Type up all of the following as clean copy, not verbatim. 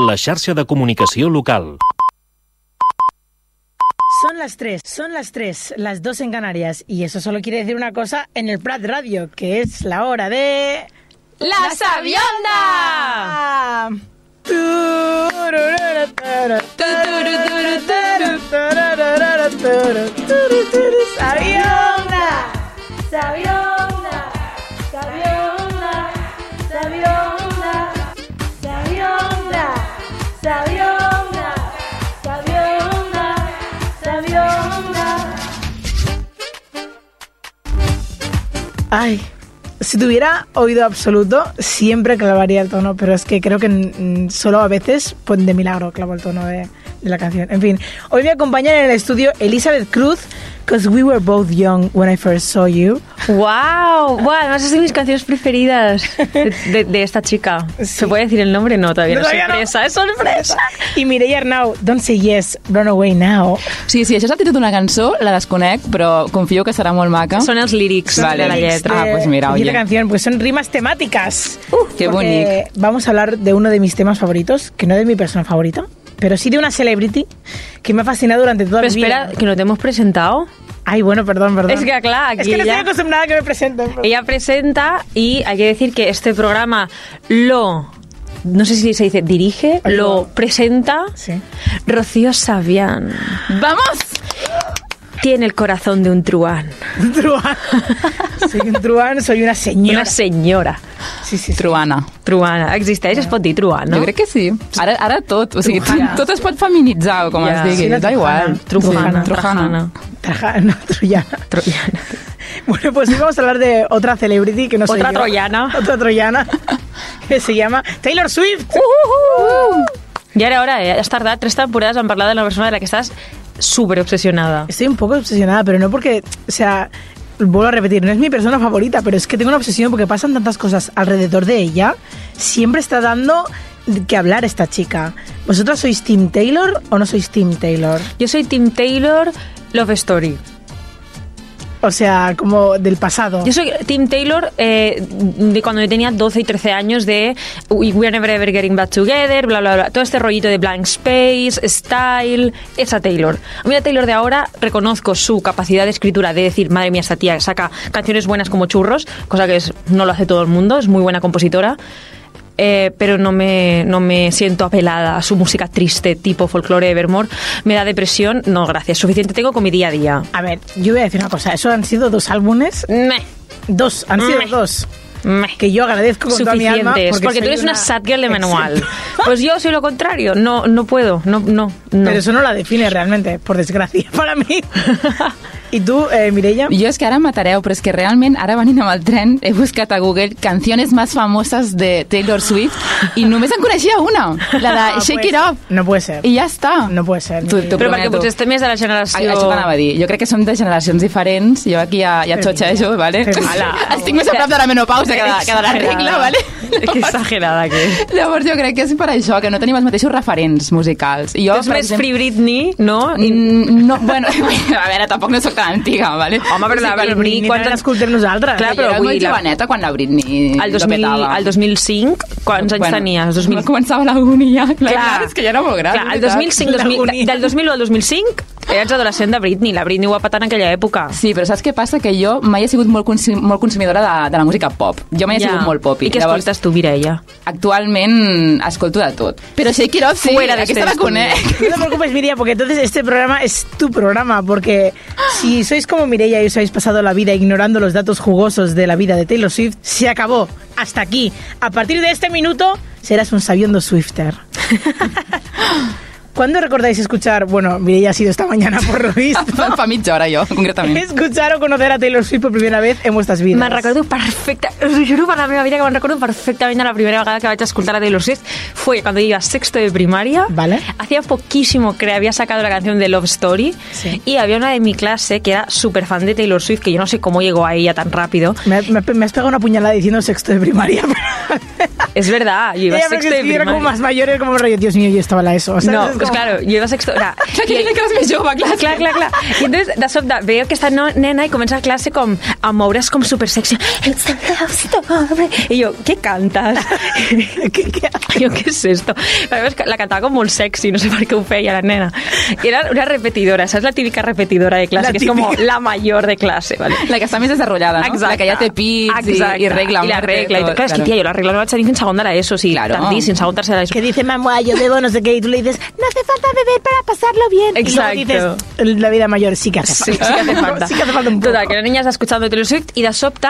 la xarxa de comunicació local. Son las 3, las 2 en Canarias, y eso solo quiere decir una cosa en el Prat Radio, que es la hora de... ¡La Sabionda! ¡Sabionda! ¡Sabionda! ¡Sabionda! ¡Sabionda! ¡Sabionda! ¡Sabionda! ¡Sabionda! ¡Sabionda! Ay, si tuviera oído absoluto, siempre clavaría el tono, pero es que creo que solo a veces, pues de milagro, clavo el tono de la canción. En fin, hoy me acompañan en el estudio Elizabeth Cruz, because we were both young when I first saw you. ¡Wow! ¡Wow! Además es de mis canciones preferidas de esta chica. Sí. ¿Se puede decir el nombre? No, todavía no. Sorpresa, es sorpresa. I Mireia Arnau, Don't Say Yes, Run Away Now. Sí, això és el títol d'una cançó, la desconec, però confio que serà molt maca. Són els lírics de la lletra. Pues mira, oye. La canción, pues son rimas temáticas. Qué bonito. Vamos a hablar de uno de mis temas favoritos, que no es de mi persona favorita, pero sí de una celebrity que me ha fascinado durante toda mi vida. Pero espera, que no te hemos presentado. Ay, bueno, perdón. Es que, claro, aquí es que no estoy acostumbrada a que me presenten. Ella presenta y hay que decir que este programa no sé si se dice dirige, lo presenta Rocío Savián. ¡Vamos! Tiene el corazón de un truán. ¿Un truán? Soy un truán, soy una senyora. Una senyora. Sí. Truana. Existeix, es pot dir truán, no? Jo crec que sí. Ara tot. O sigui, tot es pot feminitzar, com es digui. Sí, da igual. Trujana. Trujana. Bueno, pues hoy vamos a hablar de otra celebrity que no soy yo. Otra troyana. Que se llama Taylor Swift. Y ahora, has tardado 3 temporadas en parlar de la persona de la que estás súper obsesionada. Estoy un poco obsesionada, pero no porque, o sea, vuelvo a repetir, no es mi persona favorita, pero es que tengo una obsesión porque pasan tantas cosas alrededor de ella. Siempre está dando que hablar esta chica. ¿Vosotros sois Team Taylor o no sois Team Taylor? Yo soy Team Taylor Love Story. O sea, como del pasado. Yo soy Team Taylor de cuando yo tenía 12 y 13 años, de We Are Never Ever Getting Back Together, bla, bla, bla. Todo este rollito de Blank Space, Style, esa Taylor. A mí la Taylor de ahora reconozco su capacidad de escritura, de decir, madre mía, esta tía saca canciones buenas como churros, cosa que no lo hace todo el mundo, es muy buena compositora. Pero no me siento apelada a su música triste, tipo folclore Evermore. Me da depresión. No, gracias. Suficiente tengo con mi día a día. A ver, yo voy a decir una cosa. Eso han sido 2 álbumes. Han sido 2. Que yo agradezco con toda mi alma. Porque tú eres una sad girl de manual. Pues yo soy lo contrario. No puedo. No. Pero eso no la define realmente, por desgracia, para mí. I tu, Mireia? Jo és que ara matareu, però és que realment ara venint amb el tren he buscat a Google canciones más famosas de Taylor Swift i només en coneixia una, la de Shake It Off. No puede ser. I ja està. No puede ser. Però perquè potser estem més de la generació... Això t'anava a dir. Jo crec que som de generacions diferents. Jo aquí ja xotxejo, ¿vale? Estic més a prop de la menopausa que de la regla, ¿vale? Que exagerada que és. Llavors jo crec que és per això, que no tenim els mateixos referents musicals. Tu ets més Free Britney, no? No, bueno, a veure, tampoc no soc tan antiga, ¿vale? Home, però la Britney... Quan l'escoltem nosaltres? Clar, però avui... Jo era molt joveneta quan la Britney lo petava. El 2005, quants anys tenies? Començava la uni ja. Clar, és que ja era molt gran. Clar, el 2005, del 2001 al 2005 eres adolescent de Britney. La Britney ho va patar en aquella època. Sí, però saps què passa? Que jo mai he sigut molt consumidora de la música pop. Jo mai he sigut molt popi. I què escoltes tu, Mireia? Actualment escolto de tot. Però Shake It Off, sí, aquesta la conec. No te preocupes, Mireia, porque entonces este programa es tu programa, porque si sois como Mireia y os habéis pasado la vida ignorando los datos jugosos de la vida de Taylor Swift, se acabó. Hasta aquí. A partir de este minuto serás un sabiondo Swifter. ¿Cuándo recordáis escuchar, bueno, Mireia ha sido esta mañana por lo visto, fa mitja hora jo, concretament, escuchar o conocer a Taylor Swift por primera vez en vuestras vidas? Me'n recordo perfecta, us ho juro per la meva vida que me'n recordo perfectamente la primera vegada que vaig escoltar a Taylor Swift fue cuando iba a sexto de primaria. Vale. Hacía poquísimo que había sacado la canción de Love Story, sí. Y había una de mi clase que era súper fan de Taylor Swift, que yo no sé cómo llegó a ella tan rápido. Me has pegado una puñalada diciendo sexto de primaria. Es verdad, yo iba a Ella, sexto porque de si era como primaria. más mayor, era como rollo, Dios mío, yo estava a l'ESO. O sea, No, és pues com- claro, jo iba a sexto... Clar, Que era més jove, clar. clar. I entonces, de sobte, veieu aquesta nena i comença a classe com a moure's com super sexy. It's the love story. I jo, què cantes? Jo, què és esto? Però és que la cantava com molt sexy, no sé per què ho feia la nena. I era una repetidora, saps la típica repetidora de classe, La que és com típica. la mayor de classe, ¿vale? La que està més desarrollada, no? La que ja té pits i regla. I la regla. Clar, és que, tia, jo la regla no vaig tenir fins segon de l'ESO, o sigui, Claro. tantíssim, segon, tercer de l'ESO. Que dice, mamá, yo bebo no sé qué, y tú le dices, no hace falta beber para pasarlo bien. Exacto. Y luego dices, la vida mayor sí que hace Sí, falta. sí que hace falta. Sí que hace falta un poco. Total, que la niña está escuchando Taylor Swift y de sobte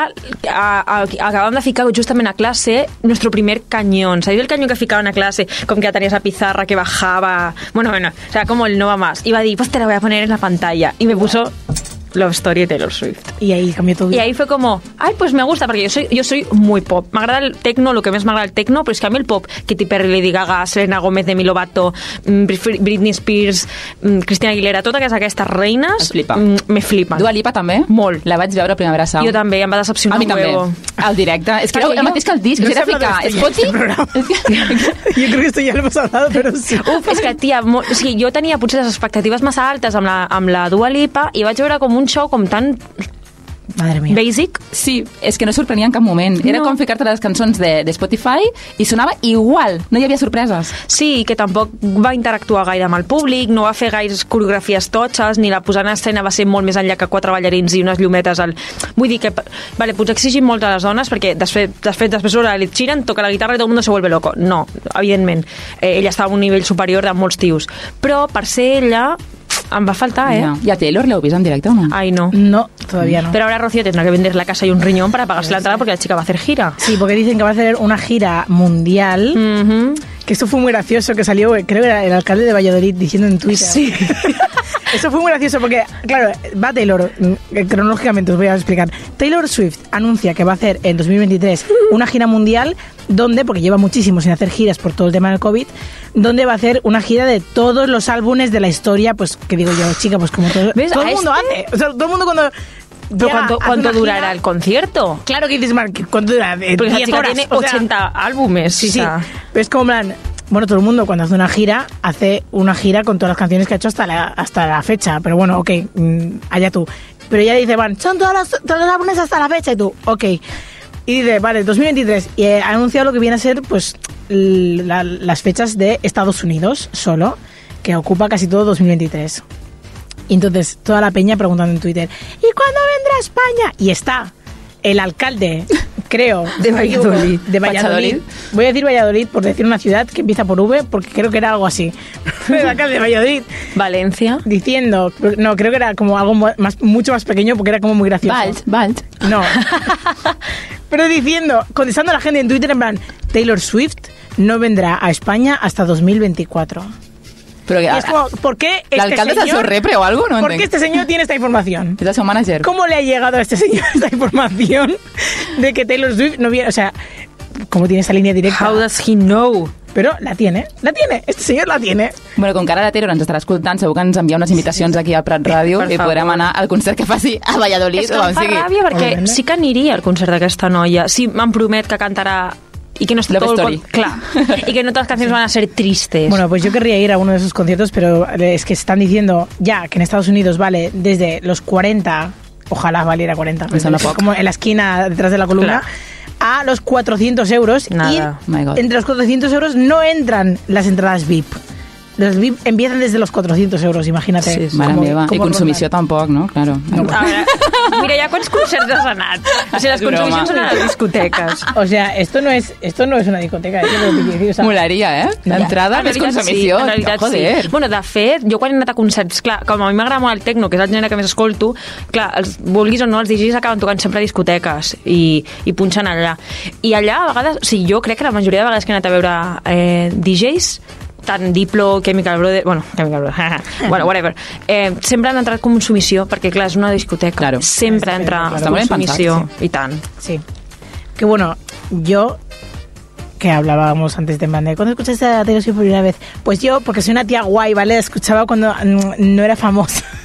acababan de ficar justament a clase nuestro primer cañón. ¿Sabéis el cañón que ficaban a clase? Como que ya tenía esa pizarra que bajaba. Bueno, o sea, como el no va más. Iba a decir, pues te la voy a poner en la pantalla. Y me puso Love Story de Taylor Swift. Y ahí cambió todo. Y ahí fue como, ay, pues me gusta, porque yo soy muy pop. M'agrada el tecno, lo que més m'agrada el tecno, però és que a mi el pop, Katy Perry, Lady Gaga, Selena Gomez, Demi Lovato, Britney Spears, Christina Aguilera, totes aquestes reines, Et flipa. me flipen. Dua Lipa també? Molt. La vaig veure a Primavera Sound. Jo també, em va decepcionar A mi un també. huevo. Al directe. És que era Perquè el jo- mateix que el disc. No Era se habla de ficar esto ya en este Spotify... programa. Yo creo que esto ya lo hemos hablado, pero sí. Uf, és que, tia, o sigui, jo tenia potser les expectatives massa altes amb la Dua Lipa i vaig veure com un show com tan Madre mía. basic. Sí, és que no sorprenia en cap moment. Era No. com ficar-te les cançons de Spotify i sonava igual. No hi havia sorpreses. Sí, que tampoc va interactuar gaire amb el públic, no va fer gaires coreografies totxes, ni la posada en escena va ser molt més enllà que 4 ballarins i unes llumetes al... Vull dir que, vale, pots exigir molt a les dones perquè després surt Ed Sheeran, toca la guitarra i tot el mundo se vuelve loco. No, evidentment. Ella estava a un nivell superior de molts tios. Però per ser ella em va faltar, Ja. I a Taylor l'heu vist en directe o no? Ay, no. No, todavía no. Pero ahora Rocío tendrá que vender la casa y un riñón para pagarse la entrada porque la chica va a hacer gira. Sí, porque dicen que va a hacer una gira mundial. Ujú. Que esto fue muy gracioso, que salió, creo que era el alcalde de Valladolid diciendo en Twitter. Sí. Eso fue muy gracioso porque, claro, va Taylor, cronológicamente os voy a explicar. Taylor Swift anuncia que va a hacer en 2023 una gira mundial donde, porque lleva muchísimo sin hacer giras por todo el tema del COVID, donde va a hacer una gira de todos los álbumes de la historia, pues, que digo yo, chica, pues como todo, ¿Ves? todo A el mundo este- hace. O sea, todo el mundo cuando... Pero llega, hace ¿cuánto una durará gira- el concierto? Claro que dices, Marc, ¿cuánto dura? Porque la 10 chica horas. tiene o sea, 80 álbumes. Sí, o sí. sea. Pero es como, en plan, bueno, todo el mundo cuando hace una gira con todas las canciones que ha hecho hasta la fecha. Pero bueno, ok, allá tú. Pero ella dice, van, son todos los álbumes hasta la fecha. Y tú, ok. Y dice, vale, 2023. Y ha anunciado lo que viene a ser, pues, las fechas de Estados Unidos solo, que ocupa casi todo 2023. Y entonces toda la peña preguntando en Twitter, ¿y cuándo vendrá a España? Y está el alcalde, creo, De Valladolid. De Valladolid. Voy a decir Valladolid por decir una ciudad que empieza por V, porque creo que era algo así. El alcalde de Valladolid Valencia. diciendo, no, creo que era como algo mucho más pequeño porque era como muy gracioso. Valt. No. Pero diciendo, contestando a la gente en Twitter en plan, Taylor Swift no vendrá a España hasta 2024. Però Y es como, ¿por qué este l'alcalde és el seu señor... repre o algo? No ¿Por qué entenc. este señor tiene esta información? És el seu manager. ¿Cómo le ha llegado a este señor esta información de que Taylor Swift no viene? O sea, ¿cómo tiene esa línea directa? How does he know? Pero la tiene, este señor la tiene. Bueno, com que ara la Taylor ens estarà escoltant, segur que ens envia unes invitacions aquí al Prat Ràdio Per i favor. podrem anar al concert que faci a Valladolid És que o em on fa sigui. ràbia perquè Òbviament. sí que aniria al concert d'aquesta noia. Sí, me'n promet que cantarà y que no esté Love todo Story. claro, y que no todas las canciones van a ser tristes. Bueno, pues yo querría ir a uno de esos conciertos, pero es que están diciendo ya que en Estados Unidos vale desde los 40, ojalá valiera 40, Me suena poco. como en la esquina detrás de la columna, a los 400 euros. Nada. Y My God. entre los 400 euros no entran las entradas VIP. Los VIP empiezan desde los 400 euros, imagínate. Sí, sí. Mare Como- meva. I como consumició rondan. tampoc, no? Claro. No, A veure, mira, ja quants concerts has anat? O sigui, les És broma. consumicions són a les discoteques. O sea, esto no es una discoteca. Es lo que te quiero decir, o sea, Molaria, eh? L'entrada En més realitat consumició. Sí, en realitat Joder. sí. Bueno, de fet, jo quan he anat a concerts, clar, com a mi m'agrada molt el tecno, que és el gènere que més escolto, clar, vulguis o no, els DJs acaben tocant sempre a discoteques i punxen allà. I allà, a vegades, o sigui, jo crec que la majoria de vegades que he anat a veure DJs, tant Diplo, Chemical Brothers, bueno, bueno, whatever, sempre han entrat consumició, perquè clar, és una discoteca. Claro. Sempre entra Està molt ben consumició, pensat, i tant. Sí. Que bueno, yo que hablábamos antes de Mande, ¿cuándo escuchaste a Taylor Swift por primera vez? Pues yo, porque soy una tía guay, ¿vale? La escuchaba cuando no era famosa.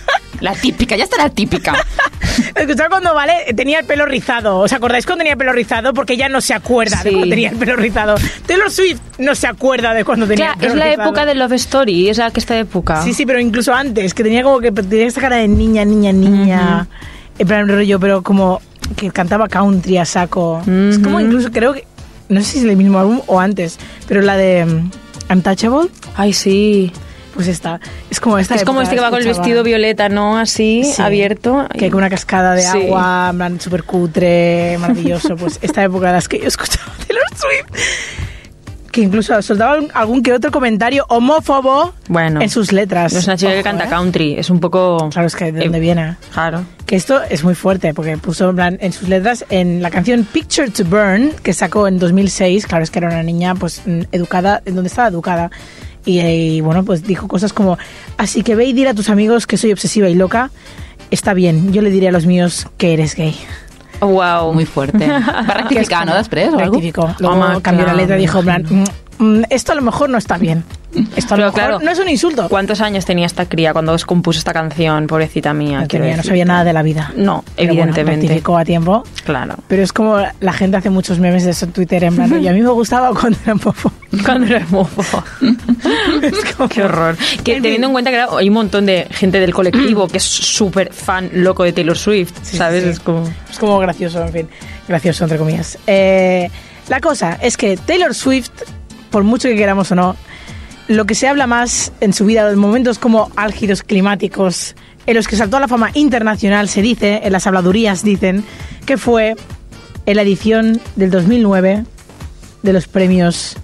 La típica, ya está la típica. Escuchaba cuando tenía el pelo rizado. ¿Os acordáis cuando tenía el pelo rizado? Porque ella no se acuerda de cuando tenía el pelo rizado. Taylor Swift no se acuerda de cuando tenía el pelo rizado. Es la época de Love Story, es esta época. Sí, pero incluso antes, que tenía como que tenía esta cara de niña. En plan rollo, pero como que cantaba country a saco. Es como incluso, creo que, no sé si es el mismo álbum o antes, pero la de Untouchable. Ay, sí. Pues esta, es como esta. Es como este que va con el vestido violeta, ¿no? Así, sí, abierto. Que hay con una cascada de agua, en plan súper cutre, maravilloso. Pues esta época de las que yo escuchaba Taylor Swift, que incluso soltaba algún que otro comentario homófobo en sus letras. No es una chica que canta country, es un poco... Claro, es que de dónde viene. Claro. Que esto es muy fuerte, porque puso en plan en sus letras en la canción Picture to Burn, que sacó en 2006, claro, es que era una niña pues educada, en donde estaba educada. Y bueno, pues dijo cosas como: así que ve y dile a tus amigos que soy obsesiva y loca. Está bien, yo le diré a los míos que eres gay. Wow. Muy fuerte. Va a rectificar, ¿no? Després o algo? Rectificó. Luego cambió la letra y dijo, en plan, esto a lo mejor no está bien. Esto a lo mejor no es un insulto. ¿Cuántos años tenía esta cría cuando compuso esta canción? Pobrecita mía. No sabía nada de la vida. No, pero evidentemente. Bueno, rectificó a tiempo. Claro. Pero es como la gente hace muchos memes de eso en Twitter, en plan, y a mí me gustaba cuando era mofo. Cuando era mofo. Es como... Qué horror. Que teniendo en cuenta que hay un montón de gente del colectivo que es súper fan loco de Taylor Swift, ¿sabes? Sí. Es como gracioso, en fin. Gracioso, entre comillas. La cosa es que Taylor Swift, por mucho que queramos o no, lo que se habla más en su vida, en momentos como álgidos climáticos, en los que saltó a la fama internacional, se dice, en las habladurías dicen, que fue en la edición del 2009 de los premios.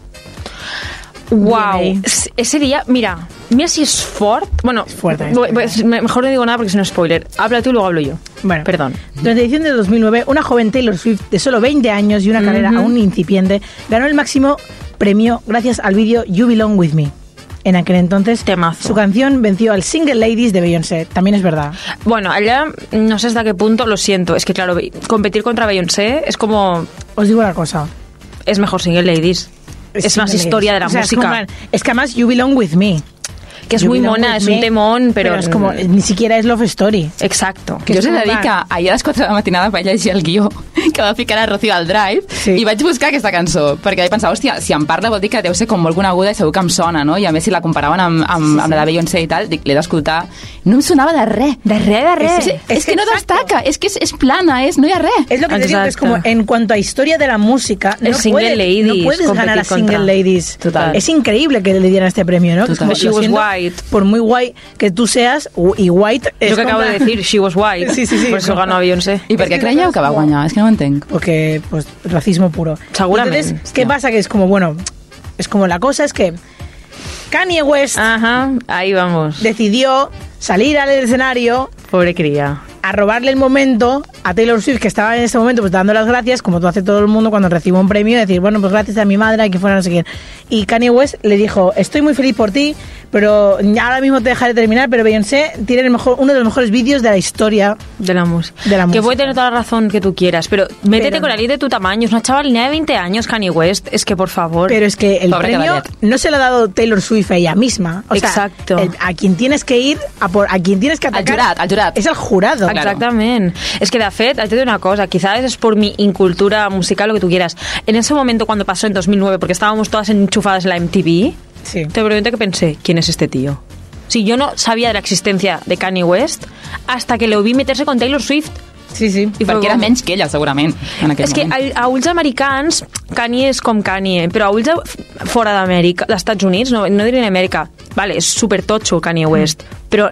Wow, ese día, mira si es fuerte. Bueno, es fuerte. Mejor no digo nada porque es un spoiler. Habla tú y luego hablo yo. Bueno, perdón. Durante la edición del 2009, una joven Taylor Swift de solo 20 años y una carrera aún incipiente ganó el máximo premio gracias al vídeo You Belong With Me. En aquel entonces, temazo. Su canción venció al Single Ladies de Beyoncé. También es verdad. Bueno, allá no sé hasta qué punto, lo siento. Es que claro, competir contra Beyoncé es como... Os digo una cosa. Es mejor Single Ladies. Es más historia de la música. Es que además You Belong With Me, que es muy mona, es un temón, però es como, ni siquiera es Love Story. Exacto. Jo us he de dir que ahir a les 4 de la matinada vaig llegir el guió que va ficar a Rocío al Drive i vaig buscar aquesta cançó, perquè vaig pensar, hòstia, si em parla vol dir que deu ser com molt coneguda i segur que em sona, no? I a més si la comparaven amb la de Beyoncé i tal, dic, l'he d'escoltar. No em sonava de res. De res. Es que no destaca, es que es plana, no hi ha res. Es lo que te digo, que es como en cuanto a historia de la música, no puedes ganar a Single Ladies. Total. Es increíble que le dieran este premio, ¿no? Total. She was white. Por muy guay que tú seas, y white es... Yo que acabo de decir, she was white. Sí. Por eso ganó a Beyoncé. I per què creieu que va guanyar? És que no ho entenc. Porque, pues, racismo puro. Seguramente. Entonces, ¿qué pasa? Que es como, bueno, es como la cosa es que Kanye West ahí vamos. decidió salir al escenario, pobre cría, a robarle el momento a Taylor Swift, que estaba en ese momento pues dando las gracias, como hace todo el mundo cuando recibe un premio, decir, bueno, pues gracias a mi madre, a que fuera no sé quién. Y Kanye West le dijo, estoy muy feliz por ti, pero ahora mismo te dejaré terminar, pero Beyoncé tiene uno de los mejores vídeos de la historia de la música. Que puede tener toda la razón que tú quieras, pero métete con alguien de tu tamaño. Es una chavalina de 20 años, Kanye West. Es que, por favor. Pero es que el premio no se lo ha dado Taylor Swift a ella misma. O exacto. Sea, a quien tienes que ir, a quien tienes que atacar. Al jurat. Es el jurado. Claro. Exactamente. Es que, de fet, te digo una cosa. Quizás es por mi incultura musical, lo que tú quieras. En ese momento, cuando pasó en 2009, porque estábamos todas enchufadas en la MTV, te pregunté que pensé, ¿quién es este tío? Si yo no sabía de la existencia de Kanye West hasta que lo vi meterse con Taylor Swift. Sí. I perquè era menys que ella, segurament, en aquell moment. És que a ulls americans, Kanye és com Kanye, però a ulls fora d'Amèrica, dels Estats Units, no diré en Amèrica, vale, és supertotxo Kanye West, però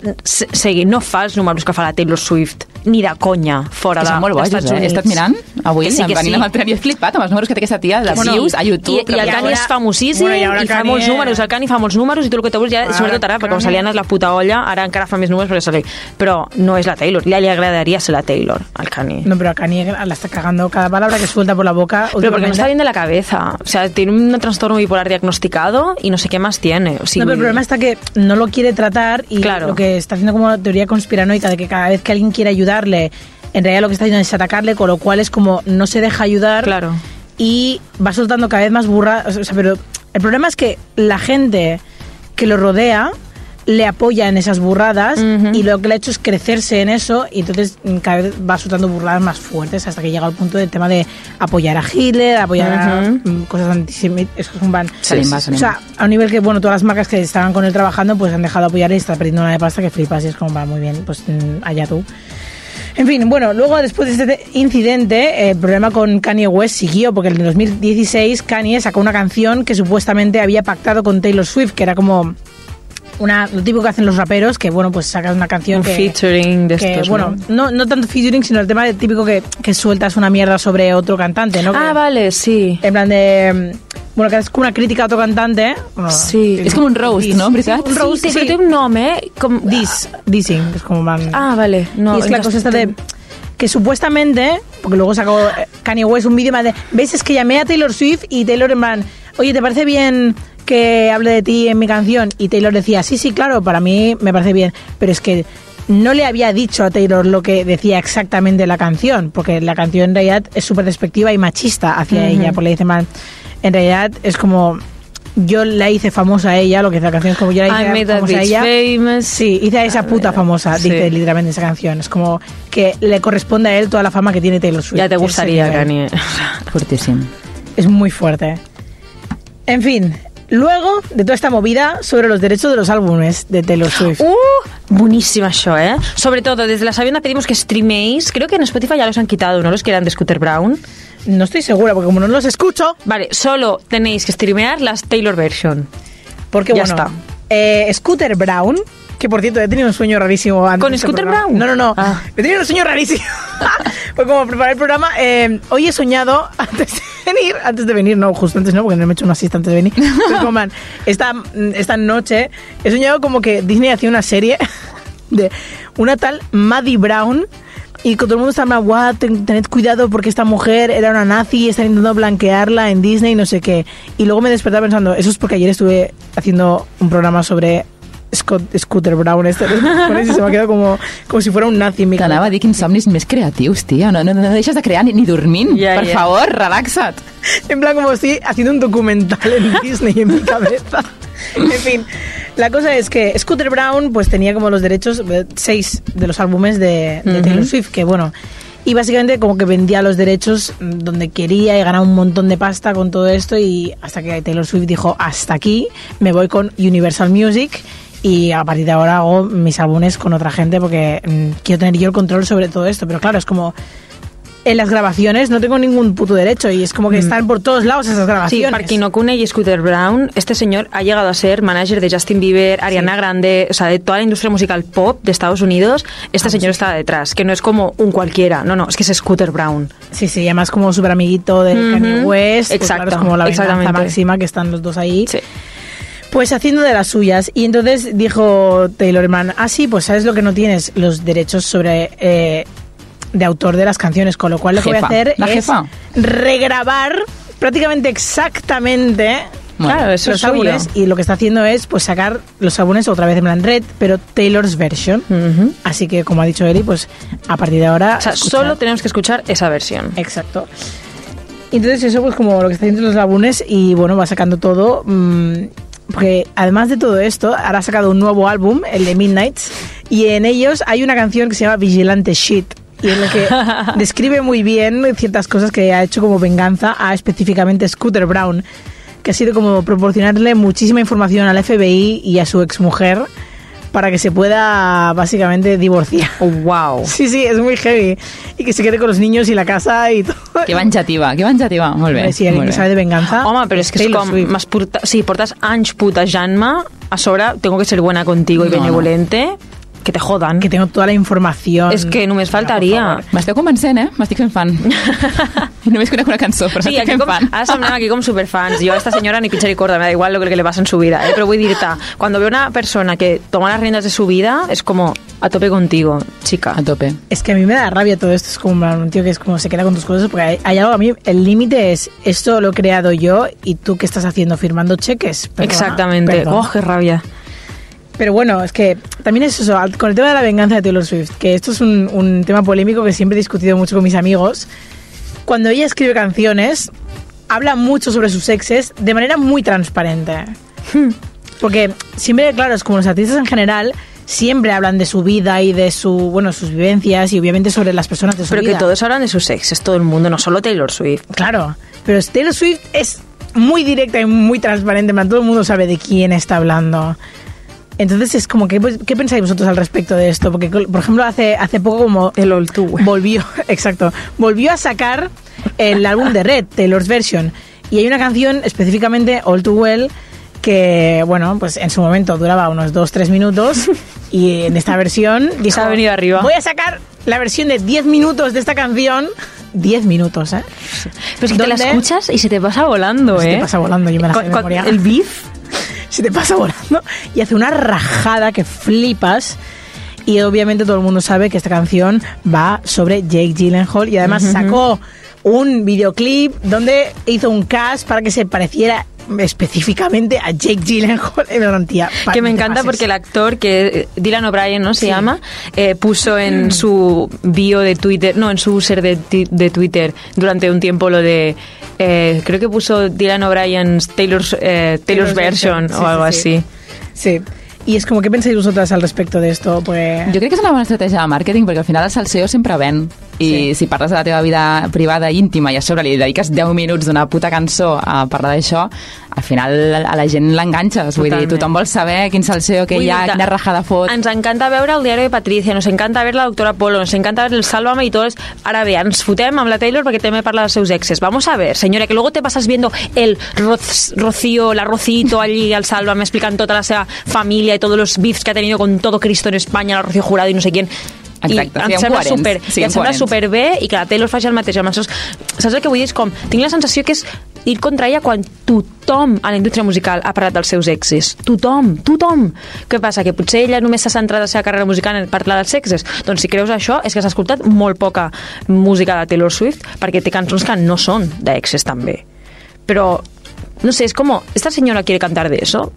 no fa els números que fa la Taylor Swift, ni de conya, fora dels Estats Units. He estat mirant avui, sí, venint amb el premi, he flipat amb els números que té aquesta tia, de views a YouTube. I el Kanye és famosíssim, i fa molts números, el Kanye fa molts números, i tot el que te vols, ja, sobretot ara, perquè com se li ha anat la puta olla, ara encara fa més números perquè se li... Però no és la Taylor, li agradaria ser la Taylor, al Kanye. No, pero a Kanye la está cagando cada palabra que suelta por la boca. Pero porque no está bien de la cabeza. O sea, tiene un trastorno bipolar diagnosticado y no sé qué más tiene. O sea, no, pero el problema está que no lo quiere tratar y lo que está haciendo como teoría conspiranoica de que cada vez que alguien quiere ayudarle, en realidad lo que está haciendo es atacarle, con lo cual es como no se deja ayudar. Claro. Y va soltando cada vez más burras. O sea, pero el problema es que la gente que lo rodea le apoya en esas burradas y lo que le ha hecho es crecerse en eso y entonces cada vez va soltando burradas más fuertes hasta que llega al punto del tema de apoyar a Hitler, apoyar a cosas antisemitas. Eso es un ban. O sea, a un nivel que, bueno, todas las marcas que estaban con él trabajando pues han dejado de apoyar y está perdiendo una de pasta que flipas y es como, va muy bien, pues allá tú. En fin, bueno, luego después de este incidente, el problema con Kanye West siguió, porque en el 2016 Kanye sacó una canción que supuestamente había pactado con Taylor Swift, que era como lo típico que hacen los raperos, que bueno, pues sacas una canción que... featuring de estos, bueno, no tanto featuring, sino el tema de típico que sueltas una mierda sobre otro cantante, ¿no? Vale, sí. En plan de... Bueno, que es como una crítica a otro cantante. Bueno, sí, és com un roast, no? Sí, un roast, sí, però té un nom, Com... Dissing, es como van... vale. No, y es la cosa esta de... Que supuestamente, porque luego sacó Kanye West un vídeo más de... ¿Ves? Es que llamé a Taylor Swift y Taylor en plan... Oye, ¿te parece bien que hable de ti en mi canción? Y Taylor decía, sí, claro, para mí me parece bien. Pero es que no le había dicho a Taylor lo que decía exactamente la canción, porque la canción en realidad es súper despectiva y machista hacia ella, porque le dice mal... En realidad es como... Yo la hice famosa a ella, lo que dice la canción es como yo la hice famosa a ella. Famous. Sí, hice a esa puta famosa, dice literalmente esa canción. Es como que le corresponde a él toda la fama que tiene Taylor Swift. Ya te gustaría, Kanye. Fuertísimo. Es muy fuerte. En fin, luego de toda esta movida sobre los derechos de los álbumes de Taylor Swift. Buenísimo això, Sobre todo, desde la Sabionda pedimos que streaméis. Creo que en Spotify ya los han quitado, ¿no? Los que eran de Scooter Brown. No estoy segura, porque como no los escucho... Vale, solo tenéis que streamear las Taylor version. Porque ya bueno, está. Scooter Brown, que por cierto he tenido un sueño rarísimo antes. ¿Con Scooter Brown? No. He tenido un sueño rarísimo. Pues como preparar el programa, hoy he soñado antes de venir, no, justo antes no, porque no me he hecho una siesta antes de venir. Pero como, man, esta noche he soñado como que Disney hacía una serie de una tal Maddie Brown. Y todo el mundo está en plan, tened cuidado porque esta mujer era una nazi y están intentando blanquearla en Disney y no sé qué. Y luego me despertaba pensando, eso es porque ayer estuve haciendo un programa sobre Scooter Brown. Se me ha quedado como si fuera un nazi en mi cabeza. T'anava a dir quins somnis més creatius, tia. No deixes de crear ni dormint. Per favor, relaxa't. En plan, como estoy haciendo un documental en Disney en mi cabeza. En fin, la cosa es que Scooter Brown pues tenía como los derechos 6 de los álbumes de Taylor Swift, que bueno, y básicamente como que vendía los derechos donde quería y ganaba un montón de pasta con todo esto, y hasta que Taylor Swift dijo, hasta aquí, me voy con Universal Music y a partir de ahora hago mis álbumes con otra gente porque quiero tener yo el control sobre todo esto. Pero claro, es como... En las grabaciones no tengo ningún puto derecho y es como que están por todos lados esas grabaciones. Sí, para quien no conegui Scooter Brown, este señor ha llegado a ser manager de Justin Bieber, Ariana Grande, o sea, de toda la industria musical pop de Estados Unidos. Este señor está detrás, que no es como un cualquiera, no, es que es Scooter Brown. Sí, además como súper amiguito de Kanye West. Exacto, pues claro, es como la venganza máxima, que están los dos ahí. Sí. Pues haciendo de las suyas. Y entonces dijo Taylor, man, sí, pues sabes lo que no tienes, los derechos sobre... de autor de las canciones, con lo cual lo que voy a hacer es regrabar prácticamente exactamente claro, eso los álbumes, y lo que está haciendo es pues sacar los álbumes otra vez en plan red, pero Taylor's version. Así que, como ha dicho Eli, pues a partir de ahora... O sea, solo tenemos que escuchar esa versión. Exacto. Entonces eso pues como lo que está haciendo los álbumes, y bueno, va sacando todo... porque además de todo esto, ahora ha sacado un nuevo álbum, el de Midnights, y en ellos hay una canción que se llama Vigilante Shit, y en la que describe muy bien ciertas cosas que ha hecho como venganza a específicamente Scooter Brown, que ha sido como proporcionarle muchísima información al FBI y a su exmujer para que se pueda básicamente divorciar. Wow. Sí, es muy heavy. Y que se quede con los niños y la casa y todo. Que venjativa. Molt bé. Sí, alguien que sabe de venganza. Home, però és que és com... portes anys putejant-me, a sobre tengo que ser buena contigo y benevolente... Que te jodan. Que tengo toda la información. És que només faltaria. M'esteu convencent, M'estic fent fan. I només conec una cançó, però estic fent fan. Ara semblem aquí com superfans. Yo a esta señora ni pincha ni corta, me da igual lo que le pasa en su vida. Pero voy a decirte, cuando veo una persona que toma las riendas de su vida, es como a tope contigo, chica. A tope. Es que a mí me da rabia todo esto. Es como un tío que es como se queda con tus cosas, porque hay algo a mí, el límite es, esto lo he creado yo y tú qué estás haciendo, firmando cheques. Perdona, exactamente. Perdona. Oh, qué rabia. Pero bueno, es que también es eso, con el tema de la venganza de Taylor Swift, que esto es un tema polémico que siempre he discutido mucho con mis amigos. Cuando ella escribe canciones, habla mucho sobre sus exes de manera muy transparente. Porque siempre, claro, es como los artistas en general siempre hablan de su vida y de sus vivencias y obviamente sobre las personas de su vida. Pero que todos hablan de sus exes, todo el mundo, no solo Taylor Swift. Claro, pero Taylor Swift es muy directa y muy transparente, man, todo el mundo sabe de quién está hablando. Entonces es como, ¿qué pensáis vosotros al respecto de esto? Porque, por ejemplo, hace poco como... El All Too Well. Volvió a sacar el álbum de Red, Taylor's Version. Y hay una canción, específicamente All Too Well, que, bueno, pues en su momento duraba unos 2-3 minutos y en esta versión dijo... Se ha venido arriba. Voy a sacar la versión de 10 minutos de esta canción. 10 minutos, ¿eh? Pero es que te la escuchas y se te pasa volando, Se te pasa volando, yo me la sé de memoria. El beef... Se te pasa volando y hace una rajada que flipas. Y obviamente todo el mundo sabe que esta canción va sobre Jake Gyllenhaal y además sacó un videoclip donde hizo un cast para que se pareciera específicamente a Jake Gyllenhaal. Que me encanta porque el actor, que Dylan O'Brien, ¿no? Se llama, puso en su bio de Twitter, no, en su user de Twitter durante un tiempo lo de... creo que puso Dylan O'Brien's Taylor's Version o algo así. Sí. Y es como, ¿qué pensáis vosotras al respecto de esto? Pues... Jo crec que és una bona estratègia de màrqueting perquè al final el salseo sempre ven i si parles de la teva vida privada íntima i a sobre li dediques 10 minuts d'una puta cançó a parlar d'això, al final a la gent l'enganxes. Vull dir, tothom vol saber quin salseo que hi ha, quina rajada fot. Ens encanta veure el diari de Patricia, nos encanta ver la doctora Polo, nos encanta ver el Sálvame y todo. Ara bé, ens fotem amb la Taylor perquè també parla dels seus exes. Vamos a ver, señora, que luego te pasas viendo el Rocío, la Rocito allí al Sálvame explicant tota la seva família i tots los beefs que ha tenido con todo Cristo en España, la Rocío Jurado y no sé quién. Exacte, i em sembla super bé i que la Taylor faci el mateix. Saps el que vull dir? És com, tinc la sensació que és ir contra ella quan tothom a la indústria musical ha parlat dels seus exes. Tothom. Què passa? Que potser ella només s'ha centrat la seva carrera musical en parlar dels exes? Doncs si creus això és que has escoltat molt poca música de Taylor Swift perquè té cançons que no són d'exes també. Però, no sé, és com, esta señora quiere cantar de eso.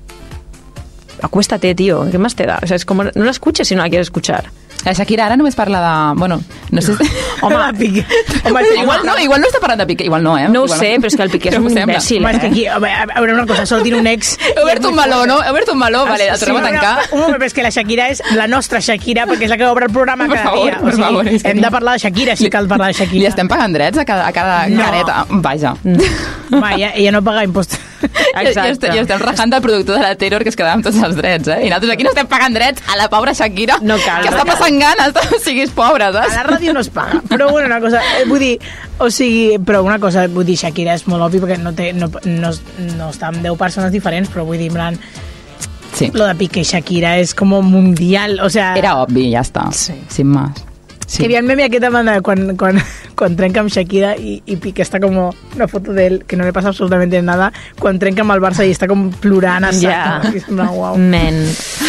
Acuéstate, tío, ¿qué más te da? O sea, es como, no la escuches si no la quieres escuchar. La Shakira ara només parla de... Bueno, no sé... Home, Piqué. Igual no està parlant de Piqué, igual no, eh? No ho sé, però és que el Piqué és un imbècil. És que aquí, a veure una cosa, solo tiene un ex... He obert un meló, no? He obert un meló, vale, la tornem a tancar. Un moment, és que la Shakira és la nostra Shakira, perquè és la que obre el programa cada dia. Per favor. Hem de parlar de Shakira, si cal parlar de Shakira. Li estem pagant drets a cada careta? Vaja. Va, ella no paga impostos. Exacte. I estem rajant del productor de la Taylor que es quedava amb tots els drets, eh? I nosaltres aquí no estem pagant drets a la pobra Shakira, no cal, que està passant ganes, siguis pobre, saps? A la ràdio no es paga. Però bueno, una cosa, vull dir, vull dir, Shakira és molt obvi perquè no està amb 10 persones diferents, però vull dir, en plan, sí. Lo de Piqué i Shakira és com mundial, o sea... Era obvi, ja està, sí. Sin más. Sí. Que havia el meme aquest de quan trenca amb Shakira i Piqué està com una foto d'ell que no le passa absolutamente nada quan trenca amb el Barça i està com plorant a sac. Wow. Men.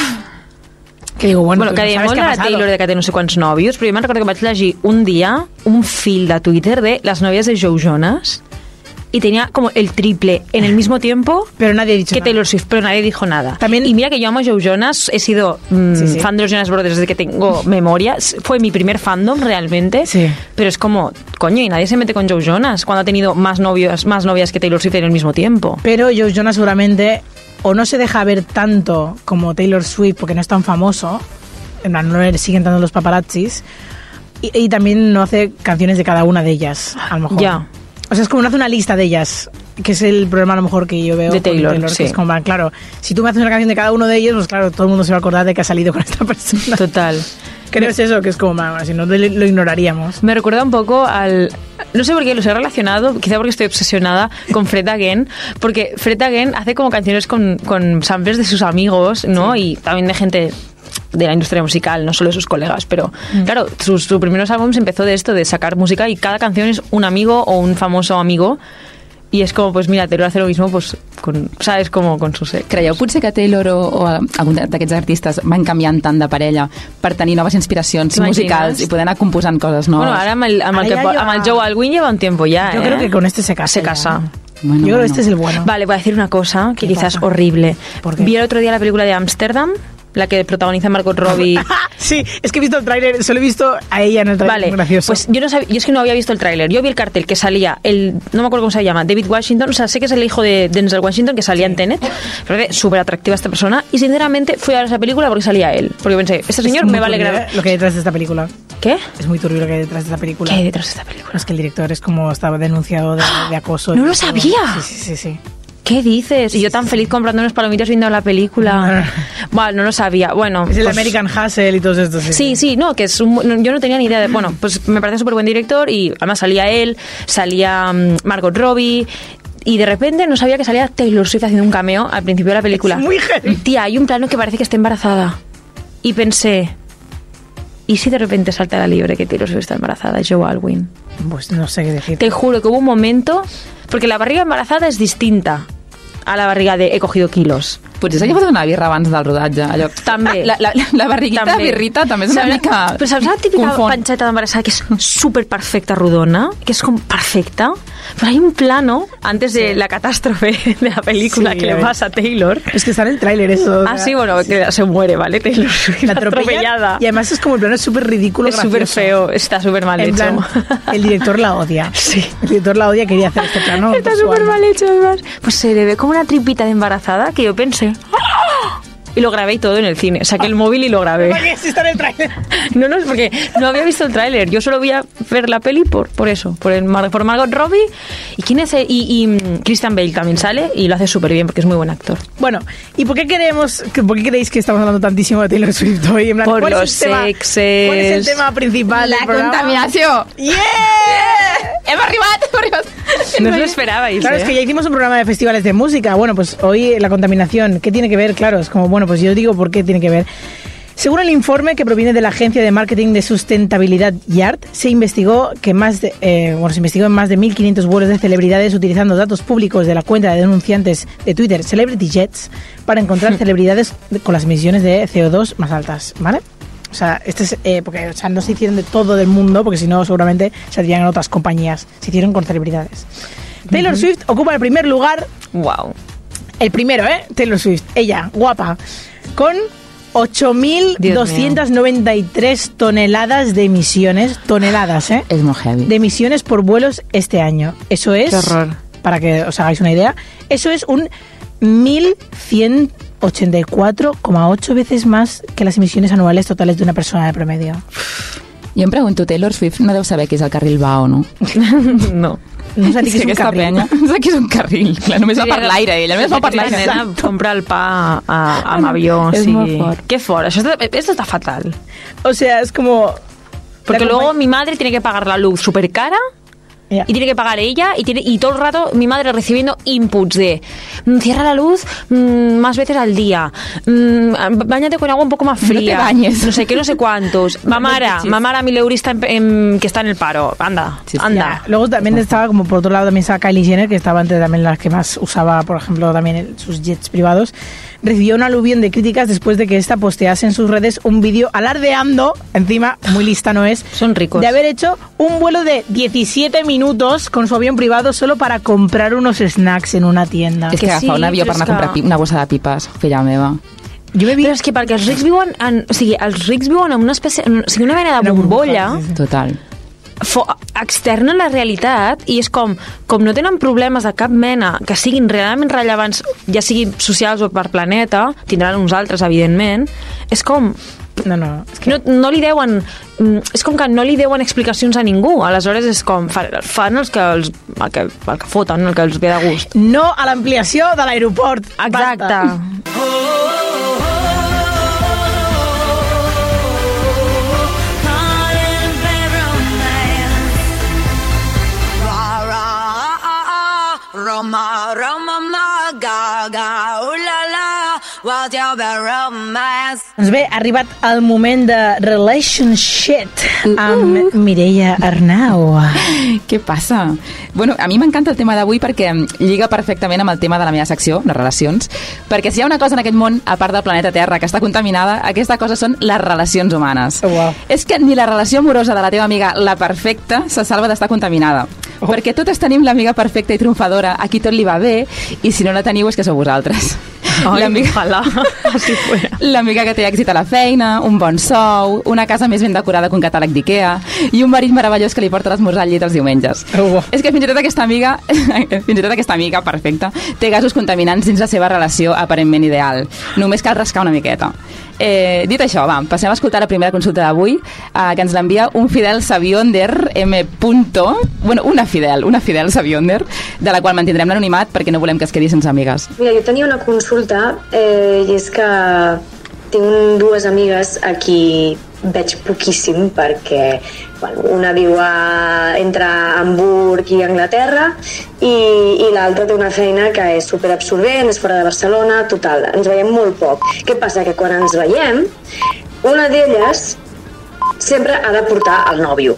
Que digo, bueno, que diem molt de la Taylor de que té no sé quants nòvios, però jo me'n recordo que vaig llegir un dia un fil de Twitter de les nòvies de Joe Jonas y tenía como el triple en el mismo tiempo pero nadie ha dicho que nada. Taylor Swift, pero nadie dijo nada. También... Y mira que yo amo a Joe Jonas, he sido fan de los Jonas Brothers desde que tengo memoria, fue mi primer fandom realmente, pero es como, coño, y nadie se mete con Joe Jonas cuando ha tenido más novias que Taylor Swift en el mismo tiempo. Pero Joe Jonas seguramente o no se deja ver tanto como Taylor Swift porque no es tan famoso, en plan, no le siguen tanto los paparazzis, y también no hace canciones de cada una de ellas, a lo mejor. Ya. O sea, es como no hace una lista de ellas, que es el problema a lo mejor que yo veo de Taylor, sí. Que es como, claro, si tú me haces una canción de cada uno de ellos, pues claro, todo el mundo se va a acordar de que ha salido con esta persona. Total. Que no es eso, que es como, si no lo ignoraríamos. Me recuerda un poco al... No sé por qué los he relacionado, quizá porque estoy obsesionada con Fred Again, porque Fred Again hace como canciones con samples de sus amigos, ¿no? Sí. Y también de gente de la industria musical, no solo de sus colegas, pero claro, sus primeros álbumes empezó de esto, de sacar música y cada canción es un amigo o un famoso amigo. I és com, pues mira, Taylor hace lo mismo pues, ¿sabes? Como con sus ex. Creieu potser que Taylor o algun d'aquests artistes van canviant tant de parella per tenir noves inspiracions musicals y poder anar composant coses noves? Bueno, ara amb el Joe Alwyn lleva un tiempo ya, Yo creo que con este se casa. Bueno, yo creo que este es el bueno. Vale, voy a decir una cosa que quizás pasa? horrible. ¿Por qué? Vi el otro día la película de Amsterdam. la que protagoniza Margot Robbie. Sí, es que he visto el tráiler, solo he visto a ella en el tráiler. Vale, gracioso. pues yo es que no había visto el tráiler. Yo vi el cartel que salía no me acuerdo cómo se llama, David Washington, o sea, sé que es el hijo de Denzel Washington que salía en Tenet. Pero súper atractiva esta persona y sinceramente fui a ver esa película porque salía él. Porque pensé, este señor me va a alegrar. Lo que hay detrás de esta película. ¿Qué? Es muy turbio lo que hay detrás de esta película. ¿Qué hay detrás de esta película? No, es que el director es como estaba denunciado de acoso. ¡No lo sabía! Sí. ¿Qué dices? Y yo tan feliz comprando unos palomitas viendo la película. Bueno, no lo sabía. Bueno, es el pues, American Hustle y todo esto. Sí, no, que yo no tenía ni idea de... Bueno, pues me parece súper buen director y además salía él, salía Margot Robbie... Y de repente no sabía que salía Taylor Swift haciendo un cameo al principio de la película. Es muy heavy. Tía, hay un plano que parece que está embarazada. Y pensé... ¿Y si de repente salta a la libre que Taylor Swift está embarazada? Joe Alwyn. Pues no sé qué decir. Te juro que hubo un momento... Porque la barriga embarazada és distinta a la barriga de he cogido kilos. Potser s'hagi fotut una birra abans del rodatge. Allò. També. La barriguita També. birrita també és una mica... Però saps la típica confon. panxeta d'embarassada que és súper perfecta, rodona? Que és com perfecta? Pero hay un plano antes de la catástrofe de la película que le pasa a Taylor. Es que está en el tráiler eso. Ah, sí, bueno, que se muere, ¿vale? Taylor Swift la atropellada. Y además es como el plano es súper ridículo. Es súper feo, está súper mal hecho. Plan, el director la odia. Sí. El director la odia, quería hacer este plano. Está súper mal hecho, además. Pues se le ve como una tripita de embarazada que yo pensé... ¡Oh! Y lo grabé y todo en el cine. Saqué el móvil y lo grabé. ¿Para qué si está en el tráiler? No, es porque no había visto el tráiler. Yo solo voy a ver la peli por eso. Por Margot Robbie. ¿Y quién es? Y Christian Bale también sale y lo hace súper bien porque es muy buen actor. Bueno, ¿y por qué creéis que estamos hablando tantísimo de Taylor Swift hoy? En plan, por ¿cuál los es el tema, sexes. ¿Cuál es el tema principal La del programa? contaminació. ¡Yeah! Hem arribat. No os lo esperabais. Claro, es que ya hicimos un programa de festivales de música. Bueno, pues hoy la contaminación, ¿qué tiene que ver? Claro, es como, bueno, pues yo digo por qué tiene que ver. Según el informe que proviene de la agencia de marketing de sustentabilidad Yard, se investigó en más de 1.500 vuelos de celebridades utilizando datos públicos de la cuenta de denunciantes de Twitter Celebrity Jets para encontrar celebridades con las emisiones de CO2 más altas, ¿vale? O sea, porque no se hicieron de todo del mundo, porque si no seguramente se harían en otras compañías. Se hicieron con celebridades. Taylor Swift ocupa el primer lugar. Wow. El primero, Taylor Swift. Ella, guapa. Con 8.293 toneladas de emisiones. Toneladas, Es muy heavy. de emisiones por vuelos este año. Eso es... Qué horror. Para que os hagáis una idea. Eso es un 1.184,8 veces más que las emisiones anuales totales de una persona de promedio. Jo em pregunto, Taylor Swift no deu saber què és el carril va o no? No. No sé ni què és un aquesta carril. penya no sé què és un carril. Clar, només va per l'aire, ella només va per l'aire. Nena, compra el pa amb avió. És Sí. molt fort. Qué fort. Esto está fatal. O sea, es como... Porque luego mi madre tiene que pagar la luz súper cara. Ya. Y tiene que pagar ella y todo el rato mi madre recibiendo inputs de cierra la luz más veces al día, báñate con agua un poco más fría, No te bañes. no sé qué, no sé cuántos, mamara 1.000 eurista que está en el paro, anda. Ya. Luego también estaba, como por otro lado, también estaba Kylie Jenner, que estaba entre también las que más usaba, por ejemplo, también sus jets privados. Recibió un aluvión de críticas después de que esta postease en sus redes un vídeo alardeando, encima, muy lista no es, Son ricos. de haber hecho un vuelo de 17 minutos con su avión privado solo para comprar unos snacks en una tienda. És que agafar un avió per anar a comprar una bossa de pipes, filla meva. Jo m'he Però és que perquè els rics viuen els rics viuen en una espècie, una mena de bombolla Total. externa a la realitat i és com no tenen problemes de cap mena que siguin realment rellevants, ja siguin socials o per planeta, tindran uns altres evidentment, és com No, és que... no li deuen és com que no li deuen explicacions a ningú, aleshores és com fan el que foten, el que els ve de gust. No a l'ampliació de l'aeroport. Exacte. Basta. Roma, Roma, Gaga, ulala, what's your romance? Doncs bé, ha arribat el moment de Relationship amb Mireia Arnau. Què passa? Bueno, a mi m'encanta el tema d'avui perquè lliga perfectament amb el tema de la meva secció, les relacions, perquè si hi ha una cosa en aquest món, a part del planeta Terra, que està contaminada, aquesta cosa són les relacions humanes. Oh, wow. És que ni la relació amorosa de la teva amiga, la perfecta, se salva d'estar contaminada. Perquè totes tenim l'amiga perfecta i triomfadora, a qui tot li va bé, i si no la teniu és que sou vosaltres. Ojalà, així fuera. L'amiga que té èxit a la feina, un bon sou, una casa més ben decorada que un catàleg d'Ikea i un marit meravellós que li porta l'esmorzar al llit els diumenges. És que fins i tot aquesta amiga, perfecta, té gasos contaminants dins la seva relació aparentment ideal. Només cal rascar una miqueta. Dit això, va, passem a escoltar la primera consulta d'avui, que ens l'envia un fidel Savionder M. Bueno, una fidel Savionder, de la qual mantindrem l'anonimat perquè no volem que es quedi sense amigues. Mira, jo tenia una consulta i és que tinc dues amigues a qui veig poquíssim perquè una viu entre Hamburg i Anglaterra i l'altra té una feina que és superabsorbent, és fora de Barcelona, total, ens veiem molt poc. Què passa? Que quan ens veiem, una d'elles sempre ha de portar el nòvio.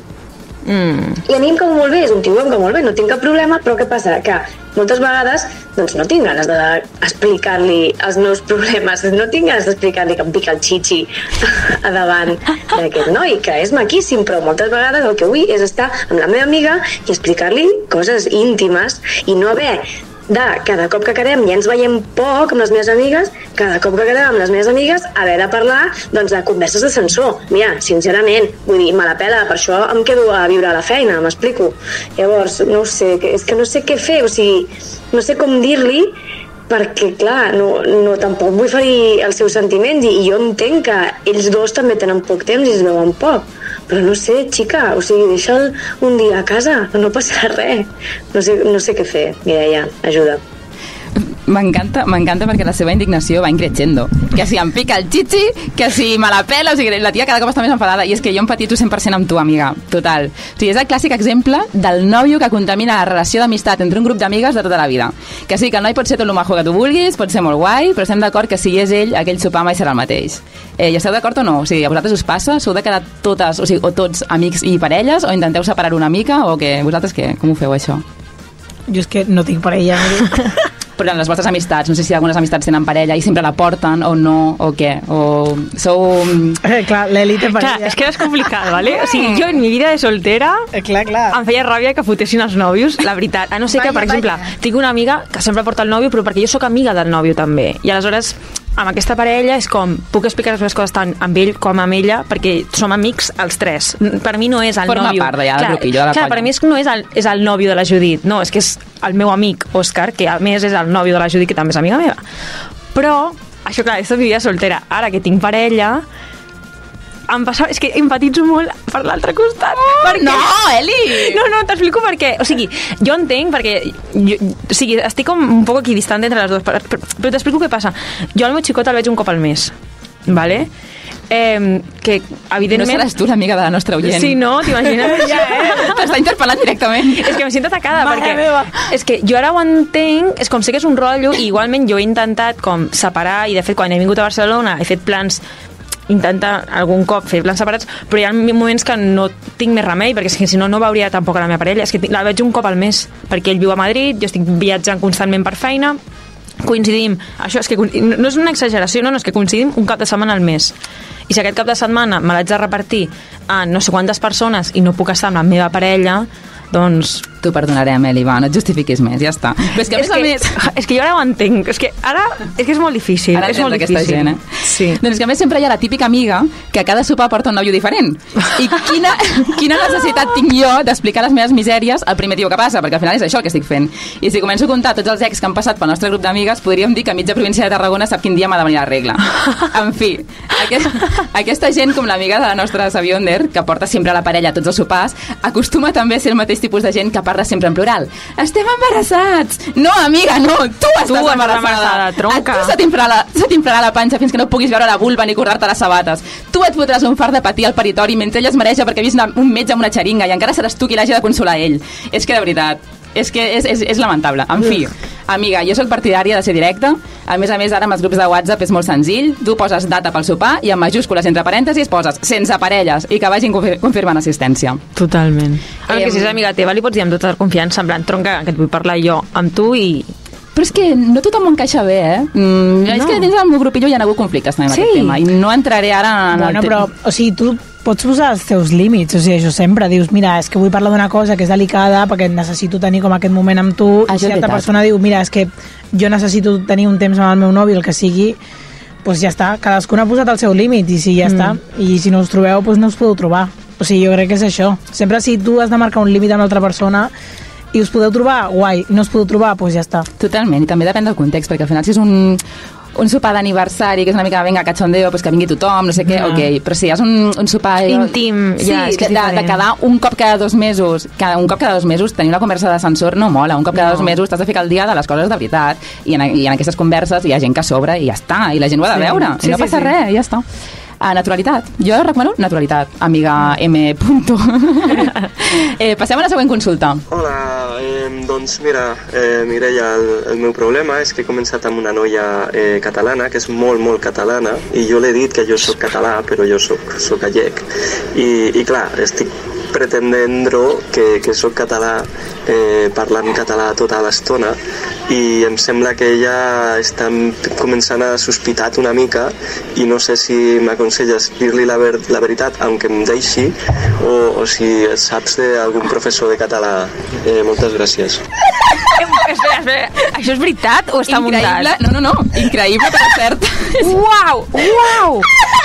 I a mi em cau molt bé, és un tio que em cau molt bé, no tinc cap problema, però què passa? Que moltes vegades doncs no tinc ganes d'explicar-li els meus problemes, no tinc ganes d'explicar-li que em pica el xixi a davant d'aquest noi, que és maquíssim, però moltes vegades el que vull és estar amb la meva amiga i explicar-li coses íntimes i no haver cada cop que quedem, ja ens veiem poc amb les meves amigues, cada cop que quedem amb les meves amigues, haver de parlar doncs, de converses d'ascensor. Mira, sincerament, vull dir, me la pela, per això em quedo a viure a la feina, m'explico. Llavors, no ho sé, és que no sé què fer, o sigui, no sé com dir-li, perquè, clar, no tampoc vull ferir els seus sentiments i jo entenc que ells dos també tenen poc temps i es veuen poc. Però no sé, xica, o sigui, deixa'l un dia a casa, no passarà res. No sé què fer, Mireia, ajuda. M'encanta perquè la seva indignació va increixendo. Que si em pica el xixi, que si me la pela, o sigui, la tia cada cop està més enfadada. I és que jo empatito 100% amb tu, amiga, total. O sigui, és el clàssic exemple del nòvio que contamina la relació d'amistat entre un grup d'amigues de tota la vida. Que sí, que el noi pot ser tot el majo que tu vulguis, pot ser molt guai, però estem d'acord que si és ell, aquell sopar mai serà el mateix. I esteu d'acord o no? O sigui, a vosaltres us passa? Sou de quedar totes, o sigui, o tots amics i parelles, o intenteu separar una mica, o què? Vosaltres què? Com ho feu, això? Jo és que no tinc parella. Però en les vostres amistats, no sé si algunes amistats tenen parella i sempre la porten o no, o què, o sou... Clar, l'Eli té parella. Clar, és que és complicat, ¿vale? O sigui, jo en mi vida de soltera clar. Em feia ràbia que fotessin els nòvios, la veritat. A no ser que, per exemple, tinc una amiga que sempre porta el nòvio, però perquè jo sóc amiga del nòvio també. I aleshores, amb aquesta parella és com, puc explicar les meves coses tant amb ell com amb ella, perquè som amics els tres. Per mi no és el nòvio. Forma part ja del grupillo de la colla. Per mi no és el nòvio de la Judit, no, és que és el meu amic Òscar, que a més és el nòvio de la Judit, que també és amiga meva. Però, això clar, és mi vida soltera. Ara que tinc parella, em passa, és que empatitzo molt per l'altre costat. Perquè... No, Eli! No, t'explico per què. O sigui, jo entenc perquè... o sigui, estic com un poc equidistant entre les dues, però t'explico què passa. Jo al meu xicot el veig un cop al mes, ¿vale? Que evidentment... No seràs tu l'amiga de la nostra oient. Sí, no? T'imagines? Ja, T'està interpel·lant directament. És que me sento atacada, Mare perquè... meva. És que jo ara ho entenc, és com sé que és un rotllo, i igualment jo he intentat com separar, i de fet quan he vingut a Barcelona he fet plans, intenta algun cop fer plans separats, però hi ha moments que no tinc més remei, perquè si no veuria tampoc a la meva parella. És que la veig un cop al mes, perquè ell viu a Madrid, jo estic viatjant constantment per feina, coincidim, això és que no és una exageració, no, és que coincidim un cap de setmana al mes. I si aquest cap de setmana me l'haig de repartir a no sé quantes persones i no puc estar amb la meva parella, doncs... T'ho perdonarem, Eli, va, no et justifiquis més, ja està. Però és que, a més... És que jo ara ho entenc, és que ara és molt difícil. Ara és molt aquesta difícil. gent, Sí. Doncs que a més sempre hi ha la típica amiga que a cada sopar porta un nòvio diferent. I quina necessitat tinc jo d'explicar les meves misèries al primer tio que passa, perquè al final és això el que estic fent. I si començo a comptar tots els ex que han passat pel nostre grup d'amigues, podríem dir que mitja província de Tarragona sap quin dia m'ha de venir la regla. En fi, aquesta gent com l'amiga de la nostra Savionder, que porta sempre la parella a tots els sopars, acostuma també a ser el mateix tipus de gent que parla sempre en plural. Estem embarassats! No, amiga, no! Tu estàs embarassada! Tronca! A tu se t'inflarà la panxa fins que no puguis veure la vulva ni cordar-te les sabates. Tu et fotràs un far de patir al peritori mentre ella es mareja perquè ha vist un metge amb una xeringa i encara seràs tu qui l'hagi de consolar ell. És que, de veritat, és que és lamentable. En fi, amiga, jo sóc partidària de ser directa. A més, ara amb els grups de WhatsApp és molt senzill. Tu poses data pel sopar i amb majúscules entre parèntesis poses sense parelles i que vagin confirmant assistència. Totalment. Que si és amiga teva li pots dir amb tota la confiança, en plan, tronca, que et vull parlar jo amb tu i... Però és que no tothom ho encaixa bé, no. És que dins del meu grupillo hi ha hagut conflictes també amb aquest tema i no entraré ara en però, o sigui, tu pots posar els teus límits, o sigui, això sempre dius, mira, és que vull parlar d'una cosa que és delicada perquè necessito tenir com aquest moment amb tu, i si altra persona diu, mira, és que jo necessito tenir un temps amb el meu nòvio, el que sigui, doncs ja està, cadascun ha posat el seu límit, i si ja està, i si no us trobeu, doncs no us podeu trobar. O sigui, jo crec que és això. Sempre si tu has de marcar un límit amb l'altra persona i us podeu trobar, guai, no us podeu trobar, doncs ja està. Totalment, i també depèn del context, perquè al final si és un sopar d'aniversari, que és una mica, vinga, cachondeo, pues que vingui tothom, no sé què, ok, però si és un sopar... íntim, ja, és que és de quedar un cop cada 2 mesos, tenir una conversa d'ascensor no mola, un cop cada 2 mesos t'has de ficar al dia de les coses de veritat, i en aquestes converses hi ha gent que sobra i ja està, i la gent ho ha de veure, i no passa res, i ja està. Naturalitat. Jo recomano naturalitat, amiga M. Passem a la següent consulta. Hola, doncs mira, Mireia, el meu problema és que he començat amb una noia catalana, que és molt, molt catalana, i jo l'he dit que jo soc català, però jo soc gallec. I clar, estic pretendent-ho que soc català, parlant català tota l'estona, i em sembla que ella està començant a sospitar una mica, i no sé si m'aconselles dir-li la veritat, aunque em deixi, o si saps d'algun professor de català. Moltes gràcies. Espera, això és veritat o està muntat? No, increïble però cert. Uau!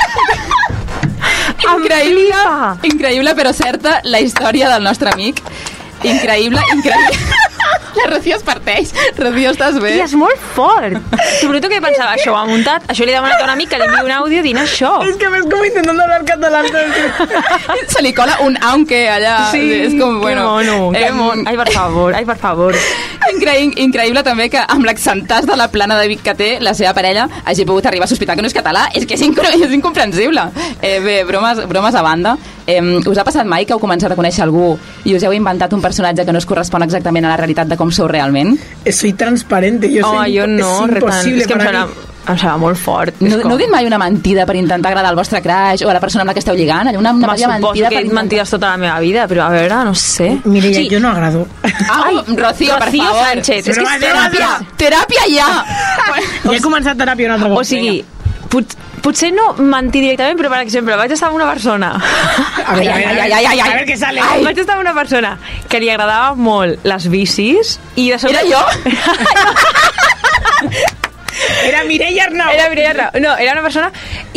Increïble però certa la història del nostre amic. Increïble. La Rocío es parteix. Rocío, estàs bé? I és molt fort. T'ho bruto que pensava, això ho ha muntat, això li he demanat a un amic que li enviï un àudio dient això. És que m'és com intentant hablar català. Se li cola un aunque allà. Sí, és com, bueno. Que mono. Ai, per favor. Increïble també que amb l'accentàs de la plana de Vic que té la seva parella hagi pogut arribar a sospitar que no és català. És que és incomprensible. Bé, bromes a banda. Us ha passat mai que heu començat a conèixer algú i us heu inventat un personatge que no es correspon exactament a la realitat de com sou realment? Soy transparente. Jo no, és impossible és que em sembla molt fort. No heu dit mai una mentida per intentar agradar al vostre crush o a la persona amb la que esteu lligant? Una mentida suposo que he dit mentides tota la meva vida, però a veure, no sé. Mireia, jo no agrado. Rocío, per favor. Sánchez, és que és teràpia ja! Ja he començat teràpia un altre cop. O sigui, potser no mentir directament, però per exemple, vaig estar amb una persona... A veure què sale. Vaig estar amb una persona que li agradava molt les bicis i de sobre... Era jo? Era Mireia Arnau. No, era una persona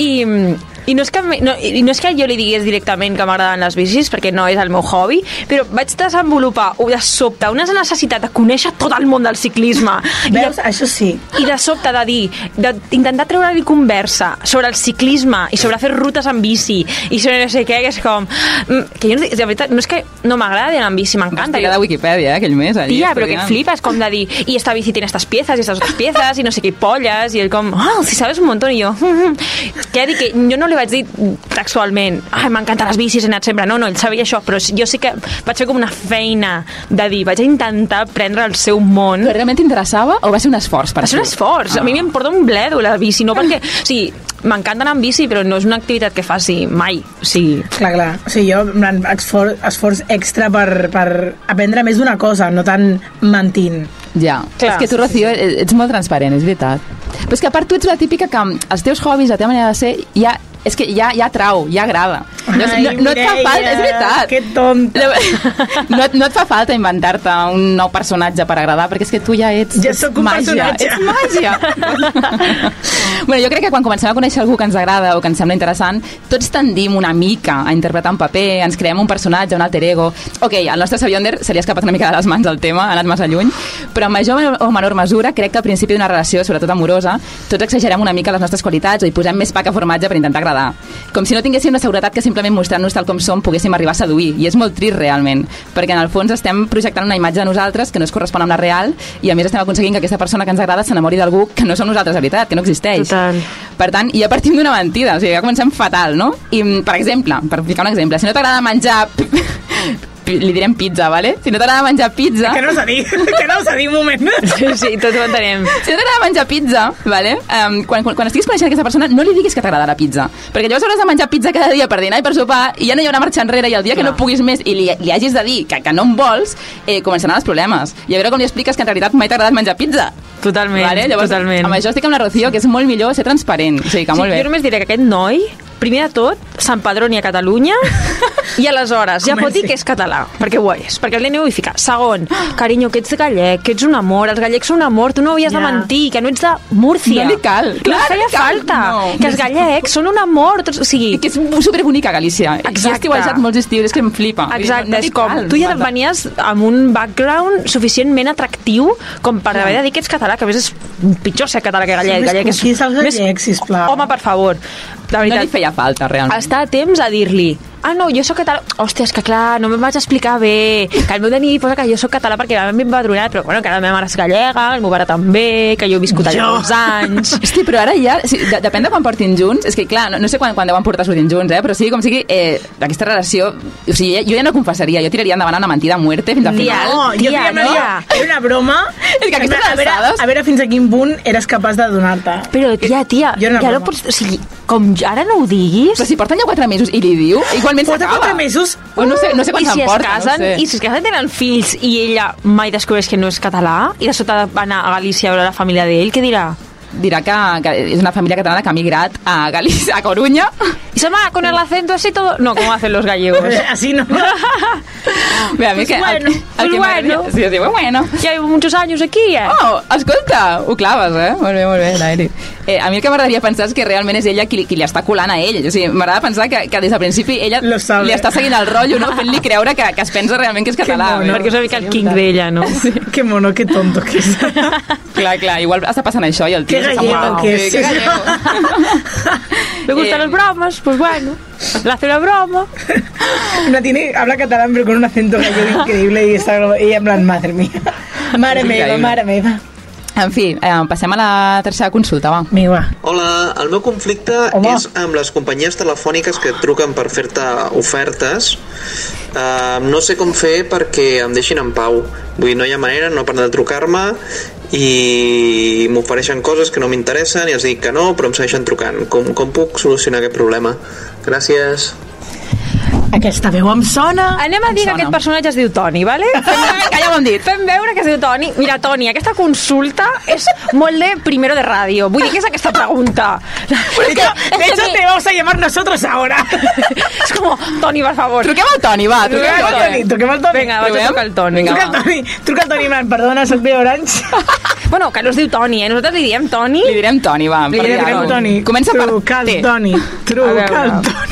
i no és que jo li digués directament que m'agraden les bicis, perquè no és el meu hobby, però vaig desenvolupar de sobte una necessitat de conèixer tot el món del ciclisme. Veus? Això sí. I de sobte d'intentar treure-li conversa sobre el ciclisme i sobre fer rutes en bici i sobre no sé què, que és com... Que jo, de veritat, no és que no m'agrada anar en bici, m'encanta. Hòstia, de Wikipedia, aquell mes. Tia, però que flipes, com de dir, y esta bici tiene estas piezas y estas otras piezas y no sé qué pollas, y él com, si sabes un montón, i jo, que dir que jo no li vaig dir textualment, m'encanten les bicis, he anat sempre, no, ell sabia això, però jo sí que vaig fer com una feina de dir, vaig intentar prendre el seu món. Però realment t'interessava o va ser un esforç per va ser un esforç, a mi m'importa un bledo la bici, no perquè, o sigui, m'encanta anar amb bici, però no és una activitat que faci mai, o sigui... Clar, o sigui, jo, esforç extra per aprendre més d'una cosa, no tant mentint. Ja, clar, és que tu, Rocío, ets molt transparent, és veritat. Però és que a part tu ets la típica que els teus hobbies, la teva manera de ser, és que ja trau, ja agrada. No et fa falta, és veritat. Que tonta. No et fa falta inventar-te un nou personatge per agradar, perquè és que tu ja ets màgia. Ets màgia. Bueno, jo crec que quan comencem a conèixer algú que ens agrada o que ens sembla interessant, tots tendim una mica a interpretar un paper, ens creem un personatge, un alter ego. Ok, el nostre Savionder se li ha escapat una mica de les mans el tema, ha anat massa lluny, però en major o menor mesura crec que al principi d'una relació, sobretot amorosa, tots exagerem una mica les nostres qualitats o hi posem més pa que formatge per intentar agradar. Com si no tinguéssim la seguretat que simplement mostrant-nos tal com som poguéssim arribar a seduir, i és molt trist realment, perquè en el fons estem projectant una imatge de nosaltres que no es correspon amb la real i a més estem aconseguint que aquesta persona que ens agrada s'enamori d'algú que no som nosaltres de veritat, que no existeix. Total. Per tant, ja partim d'una mentida, o sigui, ja comencem fatal, no? I, per exemple, per ficar un exemple, si no t'agrada menjar... li direm pizza, ¿vale? Si no t'agrada menjar pizza... Que no s'ha dit, un moment. Sí, tots ho entenem. Si no t'agrada menjar pizza, ¿vale? Quan estiguis coneixent aquesta persona, no li diguis que t'agrada la pizza, perquè llavors hauràs de menjar pizza cada dia per dinar i per sopar, i ja no hi haurà marxa enrere, i el dia que no puguis més i li hagis de dir que no en vols, començaran els problemes. I a veure com li expliques que en realitat mai t'ha agradat menjar pizza. Totalment, vale? Llavors, totalment. Amb això estic amb la Rocío, que és molt millor ser transparent. O sigui, que molt bé. Jo només diré que aquest noi primer de tot, s'empadroni a Catalunya i aleshores ja pot dir que és català, perquè ho és, perquè el DNI ho hi fica. Segon, carinyo, que ets gallec, que ets un amor, els gallecs són un amor, tu no havies de mentir, que no ets de Múrcia. No li cal. No feia falta. Que els gallecs són un amor, tots, o sigui... I que és superbonica Galícia. Exacte. Jo he estiuejat molts estius, és que em flipa. Exacte, és com, tu ja venies amb un background suficientment atractiu com per haver de dir que ets català, que a més és pitjor ser català que gallec. Qui és el gallec, sisplau? Home, per favor. La veritat, no li feia falta, realment. Està a temps a dir-li no, jo soc català. Hòstia, és que clar, no me'n vaig explicar bé. Que el meu DNI posa que jo soc català perquè la meva empadronada, però bueno, que la meva mare és gallega, el meu pare també, que jo he viscut allà molts anys. Hosti, però ara ja, depèn de quan portin junts, és que clar, no sé quan deuen portar sortint junts, però sigui com sigui, aquesta relació, o sigui, jo ja no confessaria, jo tiraria endavant una mentida a muerte fins al final. No, jo era una broma. És que aquestes alçades... A veure fins a quin punt eres capaç de donar-te. Però tia, ja no pots... O sigui, com ara no ho diguis... Però si porten ja 4 mesos i li diu, igualment s'acaba. 4 mesos? No sé quan s'emporta, no sé. I si es casen tenen fills i ella mai descobreix que no és català i de sota va anar a Galícia a veure la família d'ell, què dirà? Dirà que és una familia catalana que ha migrat a Galicia, a Coruña. Y se va con el acento así todo... No, como hacen los gallegos. Así no. Bé, a mi que... bueno. Sí, bueno. Ya llevo muchos años aquí, Oh, escolta, ho claves, Molt bé, Lairi. A mi el que m'agradaria pensar és que realment és ella qui li està colant a ell. O sigui, m'agrada pensar que des del principi ella li està seguint el rotllo, no? Fent-li creure que es pensa realment que és català. Perquè és una mica el king d'ella, no? Que mono, que tonto que és. Clar, igual està passant això i el tio gallego que es. Le gustan las bromas, pues bueno, le hace una broma. Habla catalán pero con un acento gallego increíble y ella en plan, madre mía. Mare meva. En fi, passem a la tercera consulta, va. Hola, el meu conflicte és amb les companyies telefòniques que et truquen per fer-te ofertes. No sé com fer perquè em deixin en pau. Vull dir, no hi ha manera, no paren de trucar-me i m'ofereixen coses que no m'interessen i els dic que no, però em segueixen trucant. Com puc solucionar aquest problema? Gràcies. Aquesta veu em sona. Anem a dir que aquest personatge es diu Toni, ¿vale? Que ja ho hem dit. Fem veure que es diu Toni. Mira, Toni, aquesta consulta és molt de primero de ràdio. Vull dir, què és aquesta pregunta? De hecho, te vamos a llamar nosotros ahora. És com, Toni, per favor. Truquem al Toni, va. Truquem al Toni. Vinga, vaig a trucar al Toni. Truca al Toni, man. Perdona, soc de Orange. Bueno, que no es diu Toni, Nosaltres li diem Toni. Li direm Toni, va. Li direm Toni. Comença per Truca al Toni. Truca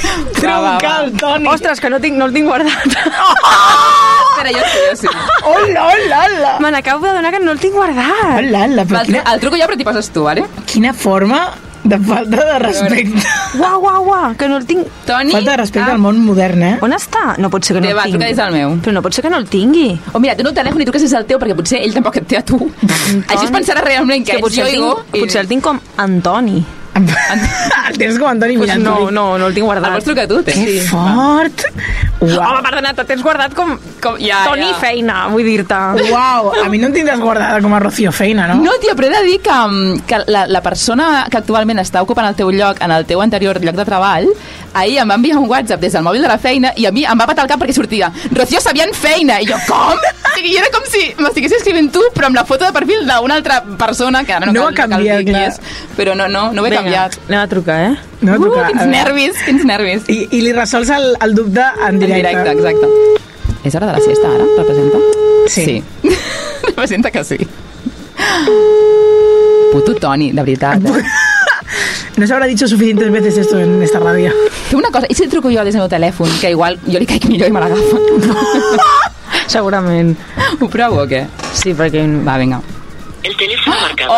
al Toni. Ostres, que no el tinc guardat. Espera, jo sí. Hola. Me n'acabo d'adonar que no el tinc guardat. Hola, el truco jo, però t'hi poses tu, vale? Quina forma de falta de respecte. Uau, que no el tinc. Toni... Falta de respecte al món modern, On està? No pot ser que no el tingui. Truca des del meu. Però no pot ser que no el tingui. O mira, tu no el telèfon i truques des del teu, perquè potser ell tampoc et té a tu. Així es pensarà realment que ets jo. Potser el tinc com Antoni. El tens com Antoni mirant. No el tinc guardat. El vols trucar tu? Que fort. Home, perdona, te tens guardat com Toni Feina, vull dir-te. Uau, a mi no em tindràs guardada com a Rocío Feina, no? No, tia, però he de dir que la persona que actualment està ocupant el teu lloc en el teu anterior lloc de treball, ahir em va enviar un WhatsApp des del mòbil de la feina i a mi em va patar el cap perquè sortia Rocío Sabián Feina, i jo, com? I era com si m'estigués escrivint tu, però amb la foto de perfil d'una altra persona, que ara no ha canviat, clar. Però no ho he canviat. Anem a trucar, Anem a trucar. Quins nervis. I li resols el dubte en directe. Exacte. És hora de la siesta, ara? Representa? Sí. Representa que sí. Puto Toni, de veritat. No se habrá dicho suficientes veces esto en esta radio. Té una cosa, i si el truco jo des del meu telèfon, que igual jo li caic millor i me l'agafa? Segurament. Ho provo o què? Sí, perquè... Va, vinga. El teléfono marcado.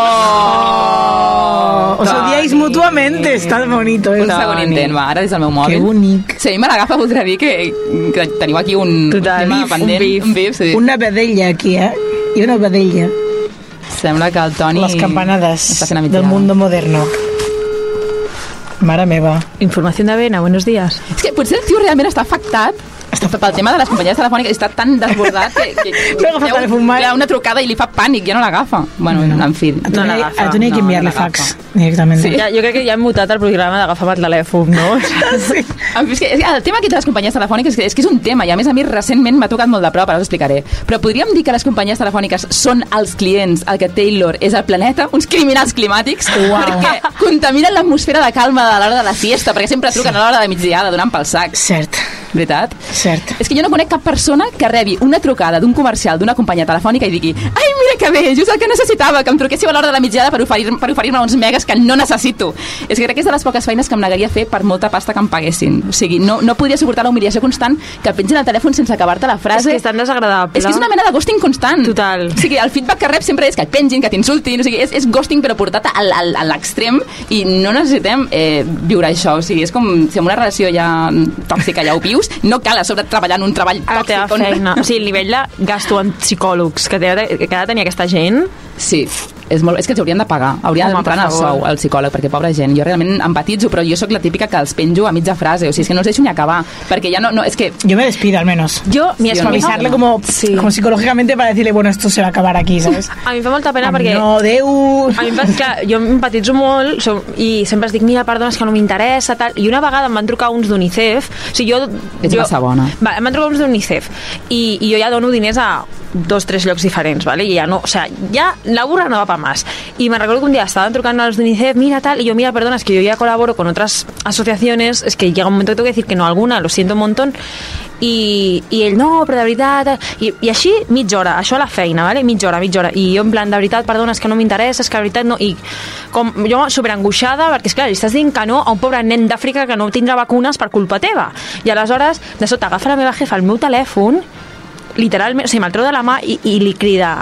Os odiáis mutuamente. Está bonito. Un segon intent, va, ara des del meu mòbil. Que bonic. Si a mi me l'agafa, voldrà dir que teniu aquí un tema pendent. Un bif, sí. Una vedella aquí, I una vedella. Sembla que el Toni... Les campanades del mundo moderno. Mare meva. Informació d'Avena, buenos días. És que potser el tio realment està afectat pel tema de les companyies telefòniques està tan desbordat que una trucada i li fa pànic, ja no l'agafa. Bueno, en fi. No l'agafa. A tu n'hi ha que enviar-li fax directament. Sí, jo crec que ja hem mutat el programa d'agafar el telèfon, no? Sí. El tema aquí de les companyies telefòniques és que és un tema, i a més recentment m'ha tocat molt de prop, ara us explicaré. Però podríem dir que les companyies telefòniques són els clients, el que Taylor és el planeta, uns criminals climàtics, perquè contaminen l'atmosfera de calma a l'hora de la siesta, perquè sempre truquen a l'hora de migdiada donant pel sac. Cert. Veritat? Cert. És que jo no conec cap persona que rebi una trucada d'un comercial d'una companyia telefònica i digui ai, mira que bé, just el que necessitava, que em truquéssiu a l'hora de la migdiada per oferir-me uns megas que no necessito. És que crec que és de les poques feines que em negaria a fer per molta pasta que em paguessin. O sigui, no podria suportar la humiliació constant que pengin el telèfon sense acabar-te la frase. És que és tan desagradable. És que és una mena de ghosting constant. Total. O sigui, el feedback que rep sempre és que et pengin, que t'insultin, o sigui, és ghosting però portat a l'extrem i no necessitem viure això. O sigui, és com si en una relació ja tòxica ja ho vius, no cal a sobre treballar en un treball tòxic. O sigui, el nivell de gasto en psicòlegs que ha de tenir aquesta gent... Sí, és que els haurien de pagar, haurien d'entrar en el sou al psicòleg, perquè pobra gent, jo realment empatitzo, però jo sóc la típica que els penjo a mitja frase, o sigui, és que no els deixo ni acabar, perquè ya no, es que... Yo me despido al menos. Avisarle como psicológicamente para decirle, bueno, esto se va a acabar aquí, ¿sabes? A mi em fa molta pena perquè... No, Déu... A mi em fa, clar, jo empatitzo molt i sempre es dic, mira, perdona, és que no m'interessa, tal, i una vegada em van trucar uns d'UNICEF, o sigui, Ets massa bona. Em van trucar uns d'UNICEF i jo ja dono diners a 2-3 llocs diferents, ¿vale? I ja no, o sea, ya la burra no va para más. Y me recuerdo que un día estaban trucando a los de UNICEF, mira tal, y yo, mira, perdona, es que yo ya colaboro con otras asociaciones, es que llega un momento que tengo que decir que no a alguna, lo siento un montón, i ell, no, però de veritat, i així mitja hora, això a la feina, ¿vale? mitja hora, i jo en plan, de veritat, perdona, és que no m'interessa, és que de veritat no, i com jo superangoixada, perquè és clar, li estàs dient que no a un pobre nen d'Àfrica que no tindrà vacunes per culpa teva, i aleshores de sota agafa la meva jefa el meu telèfon, literalment, o sigui, me'l treu de la mà i li crida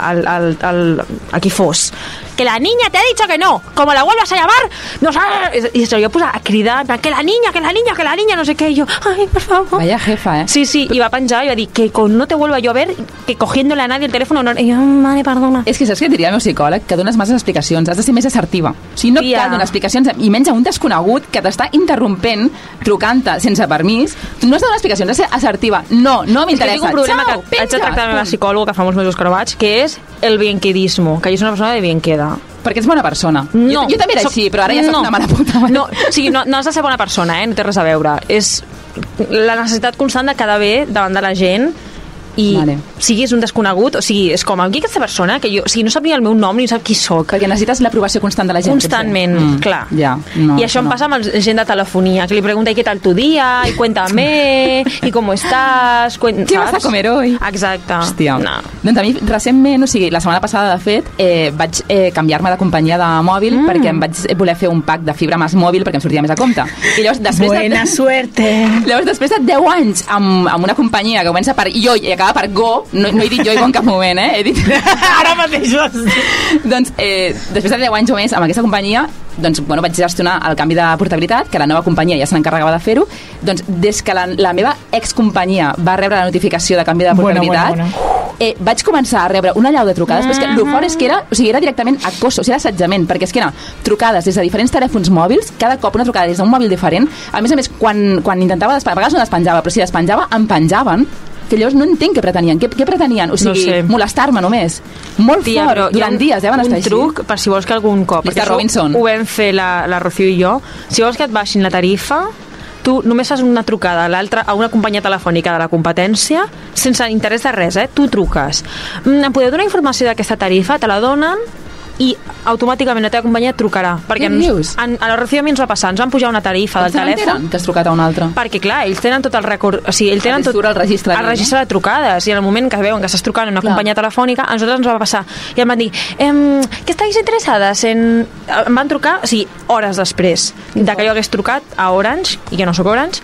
a qui fos, que la niña te ha dicho que no, como la vuelvas a llamar, no sabes, y se lo posa a cridar, que la niña, no sé qué, y yo, ay, por favor. Vaya jefa, Sí, i va penjar i va dir que no te vuelva yo a ver, que cogiéndole a nadie el teléfono, no, i jo, mare, perdona. És que saps què diria el meu psicòleg? Que dones masses explicacions, has de ser més assertiva. O sigui, no cal donar explicacions, i menys a un desconegut que t'està interrompent, trucant-te sense permís, no has de donar explicacions, has de ser assertiva. No m'interessa. Tinc un problema que haig de tractar amb la meva psicòloga, que fa molts mesos que no vaig, que és el bienquedismo, que jo soc una persona de bienqueda. Perquè ets bona persona. No, jo també era així, però ara ja soc una mala puta. No, o sigui, no has de ser bona persona, no té res a veure. És la necessitat constant de quedar bé davant de la gent i siguis un desconegut, o sigui, és com aquí aquesta persona que jo, o sigui, no sap ni el meu nom ni sap qui sóc. Perquè necessites l'aprovació constant de la gent. Constantment, clar. Ja, I això em passa amb gent de telefonia, que li pregunta, ¿y qué tal tu día? Y cuéntame, ¿y cómo estás? ¿Qué vas a comer hoy? Exacte. Hòstia. No. Doncs a mi, recentment, o sigui, la setmana passada, de fet, vaig canviar-me de companyia de mòbil perquè em vaig voler fer un pack de fibra més mòbil perquè em sortia més a compte. I llavors, Buena suerte! Llavors, després de 10 anys amb una companyia que comença per jo i acaba per Go, no he dit jo en cap moment, he dit... Ara mateix ho has dit. Doncs, després de 10 anys o més amb aquesta companyia, doncs, bueno, vaig gestionar el canvi de portabilitat, que la nova companyia ja se n'encarregava de fer-ho. Doncs, des que la meva excompanyia va rebre la notificació de canvi de portabilitat, vaig començar a rebre una llau de trucades, però és que el fort és que era directament acoso, o sigui, era assetjament, perquè és que eren trucades des de diferents telèfons mòbils, cada cop una trucada des d'un mòbil diferent. A més, quan intentava a vegades no despenjava, però si despenjava, em penjaven, que llavors no entenc què pretenien. Què pretenien? O sigui, no sé. Molestar-me només. Molt fort, durant dies, van estar així. Un truc, per si vols que algun cop, perquè Robinson. Ho vam fer la Rocío i jo, si vols que et baixin la tarifa, tu només fas una trucada a una companyia telefònica de la competència, sense interès de res, tu truques. Em podeu donar informació d'aquesta tarifa? Te la donen i automàticament la teva companyia et trucarà. Perquè a la Rocío a mi ens va passar, ens van pujar una tarifa del telèfon. Que has trucat a un altre? Perquè clar, ells tenen tot el record, o sigui, ells tenen tot el registre de trucades, i en el moment que veuen que estàs trucant a una companyia telefònica, a nosaltres ens va passar i em van dir, que estàs interessades en... Em van trucar, o sigui, hores després de que jo hagués trucat a Orange, i jo no soc Orange,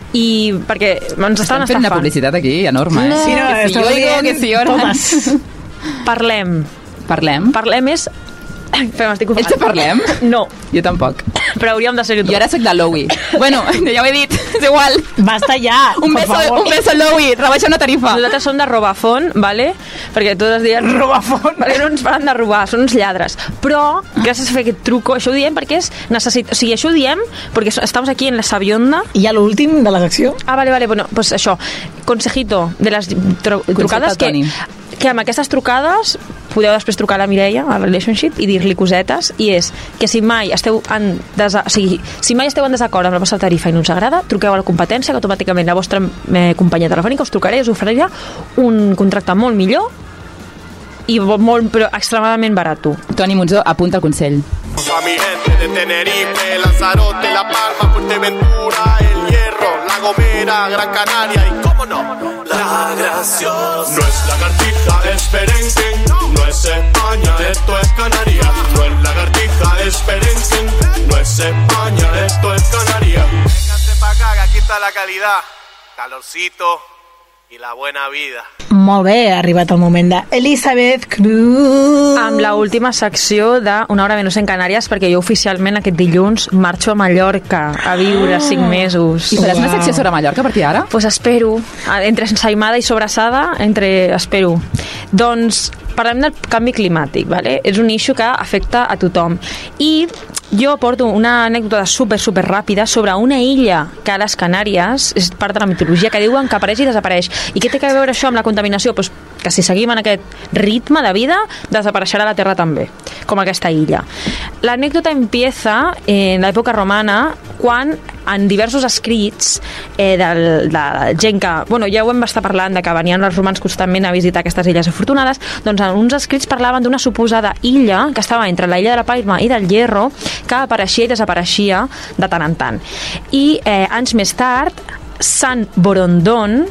i perquè ens estaven fent una publicitat aquí enorme, Sí, no, jo digo que sí, Orange. Parlem és... Però m'estic ofegant. Ells te parlem? No. Jo tampoc. però hauríem de ser-ho tot. Jo ara soc de Lowy. Bueno, ja ho he dit, és igual. Basta ja, Un beso Lowy, rebaixa una tarifa. Nosaltres som de Robafont, ¿vale? Perquè tots els dies... Robafont. Perquè no ens paren de robar, són uns lladres. Però, gràcies a fer aquest truco, això ho diem perquè és necessitat... O sigui, això ho diem perquè estamos aquí en la Sabionda. I ja l'últim de la secció. Ah, vale, bueno, pues això. Consejito de les trucades que amb aquestes trucades podeu després trucar a la Mireia, a la Relationship, i dir-li cosetes, i és que si mai esteu en desacord amb la vostra tarifa i no us agrada, truqueu a la competència, que automàticament la vostra companyia telefònica us trucarà i us oferirà un contracte molt millor i molt, però extremadament barat. Toni Monzó, apunta el consell. A mi gente de Tenerife, Lanzarote, La Palma, Fuerteventura, El Hierro, La Gomera, Gran Canaria y, cómo no, La Graciosa. No es lagartija, es Perenquen, no es España, esto es Canarias. No es lagartija, es Perenquen, no es España, esto es Canarias. Véngase pa' acá, que aquí está la calidad, calorcito i la buena vida. Molt bé, ha arribat el moment d'Elisabeth Cruz. Amb la última secció d'Una hora menys en Canàries, perquè jo oficialment aquest dilluns marxo a Mallorca a viure 5 mesos. I faràs una secció sobre Mallorca a partir d'ara? Pues espero, entre ensaïmada i sobrassada, espero. Doncs parlem del canvi climàtic, ¿vale? És un issue que afecta a tothom. I jo porto una anècdota super ràpida sobre una illa que a les Canàries és part de la mitologia, que diuen que apareix i desapareix. I què té a veure això amb la contaminació? Pues que si seguim en aquest ritme de vida, desapareixerà la Terra també, com aquesta illa. L'anècdota empieza en l'època romana, quan en diversos escrits de gent que... Bueno, ja ho hem estat parlant, de que venien els romans constantment a visitar aquestes illes afortunades, doncs en uns escrits parlaven d'una suposada illa que estava entre la illa de la Palma i del Hierro, que apareixia i desapareixia de tant en tant. I anys més tard, Sant Borondón...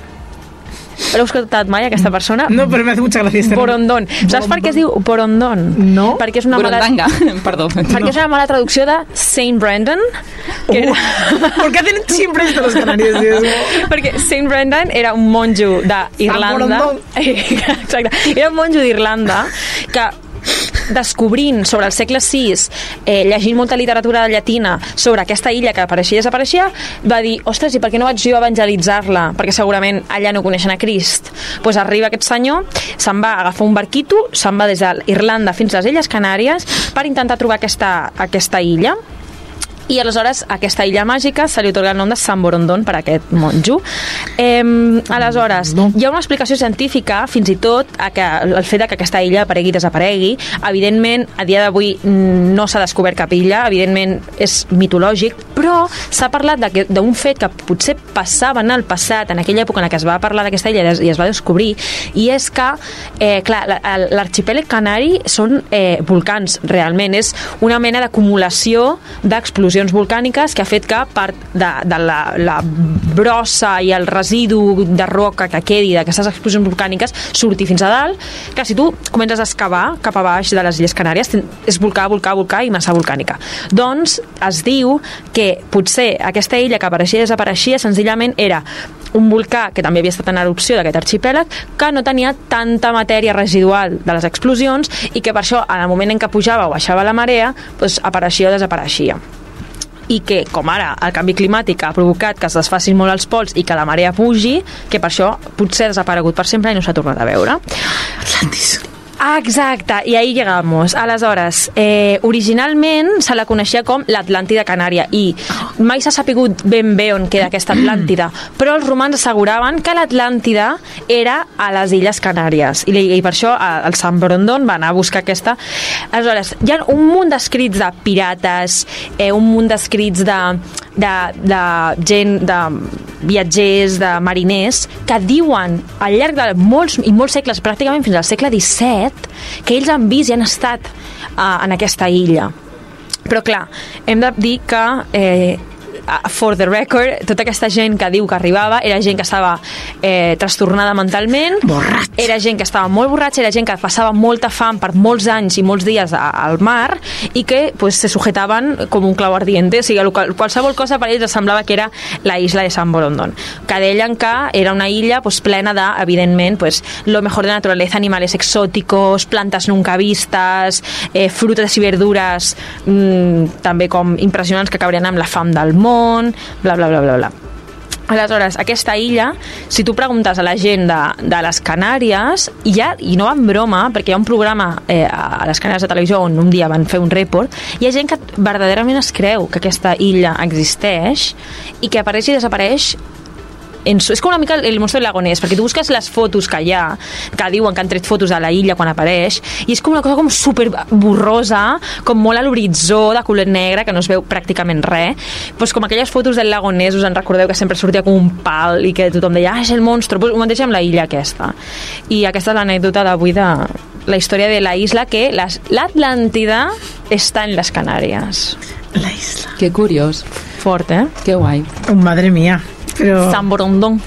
¿L'heu escoltat mai, aquesta persona? No, però me hace mucha gracia. Borondón. Saps per què es diu Borondón? No. Perquè és una Borondanga, perdó. Perquè és una mala traducció de Saint Brendan. Que era... ¿Por qué hacen siempre esto los canarios? Perquè Saint Brendan era un monjo d'Irlanda. Exacte. Era un monjo d'Irlanda que descobrint sobre el segle VI, llegint molta literatura llatina sobre aquesta illa que apareixia i desapareixia, va dir, ostres, i per què no vaig jo evangelitzar-la? Perquè segurament allà no coneixen a Crist. Pues arriba aquest senyor, se'n va agafar un barquito, se'n va des d'Irlanda fins a les Illes Canàries per intentar trobar aquesta illa. I aleshores a aquesta illa màgica se li otorga el nom de Sant Borondón per aquest monjo. Aleshores, hi ha una explicació científica fins i tot que el fet que aquesta illa aparegui i desaparegui. Evidentment, a dia d'avui no s'ha descobert cap illa, evidentment és mitològic, però s'ha parlat d'un fet que potser passava en el passat, en aquella època en què es va parlar d'aquesta illa i es va descobrir, i és que clar, l'arxipèlag canari són volcans, realment és una mena d'acumulació d'explosions volcàniques que ha fet que part de la brossa i el residu de roca que quedi d'aquestes explosions volcàniques surti fins a dalt. Clar, si tu comences a excavar cap a baix de les Illes Canàries, és volcà i massa volcànica. Doncs es diu que potser aquesta illa que apareixia i desapareixia senzillament era un volcà que també havia estat en erupció d'aquest arxipèlag, que no tenia tanta matèria residual de les explosions i que per això, en el moment en què pujava o baixava la marea, doncs apareixia o desapareixia. I que, com ara, el canvi climàtic ha provocat que es desfacin molt els pols i que la marea pugi, que per això potser ha desaparegut per sempre i no s'ha tornat a veure. Atlantis. Exacte, i ahí llegamos. Aleshores, originalment se la coneixia com l'Atlàntida Canària i mai s'ha sapigut ben bé on queda aquesta Atlàntida, però els romans asseguraven que l'Atlàntida era a les Illes Canàries i per això el Sant Borondón va anar a buscar aquesta. Aleshores, hi ha un munt d'escrits de pirates, un munt d'escrits de gent, de viatgers, de mariners, que diuen al llarg de molts i molts segles, pràcticament fins al segle XVII, que ells han vist i han estat en aquesta illa. Però clar, hem de dir que for the record, tota aquesta gent que diu que arribava era gent que estava trastornada mentalment, era gent que estava molt borratxa, era gent que passava molta fam per molts anys i molts dies al mar i que pues, se sujetaven com un clau ardiente, o sigui, qualsevol cosa per ells semblava que era la isla de San Borondón, que deien que era una illa pues, plena de, evidentment, pues, lo mejor de la naturaleza, animales exóticos, plantas nunca vistas, frutas i verdures també com impressionants que acabarien amb la fam del món, bla, bla, bla, bla, bla. Aleshores, aquesta illa, si tu preguntes a la gent de les Canàries, i no en broma, perquè hi ha un programa a les Canàries de televisió on un dia van fer un report, hi ha gent que verdaderament es creu que aquesta illa existeix i que apareix i desapareix. És com una mica el monstre del Lago Ness, perquè tu busques les fotos que hi ha, que diuen que han tret fotos de la illa quan apareix, i és com una cosa com super borrosa, com molt a l'horitzó, de color negre, que no es veu pràcticament res. Pues com aquelles fotos del Lago Ness, us en recordeu que sempre sortia com un pal i que tothom deia, és el monstre, pues ho mateix amb la illa aquesta. I aquesta és l'anècdota d'avui de la història de la isla, que l'Atlàntida està en les Canàries. La isla. Que curiós. Fort, ¿eh? Que guay. Madre mía. Pero... San Borondón.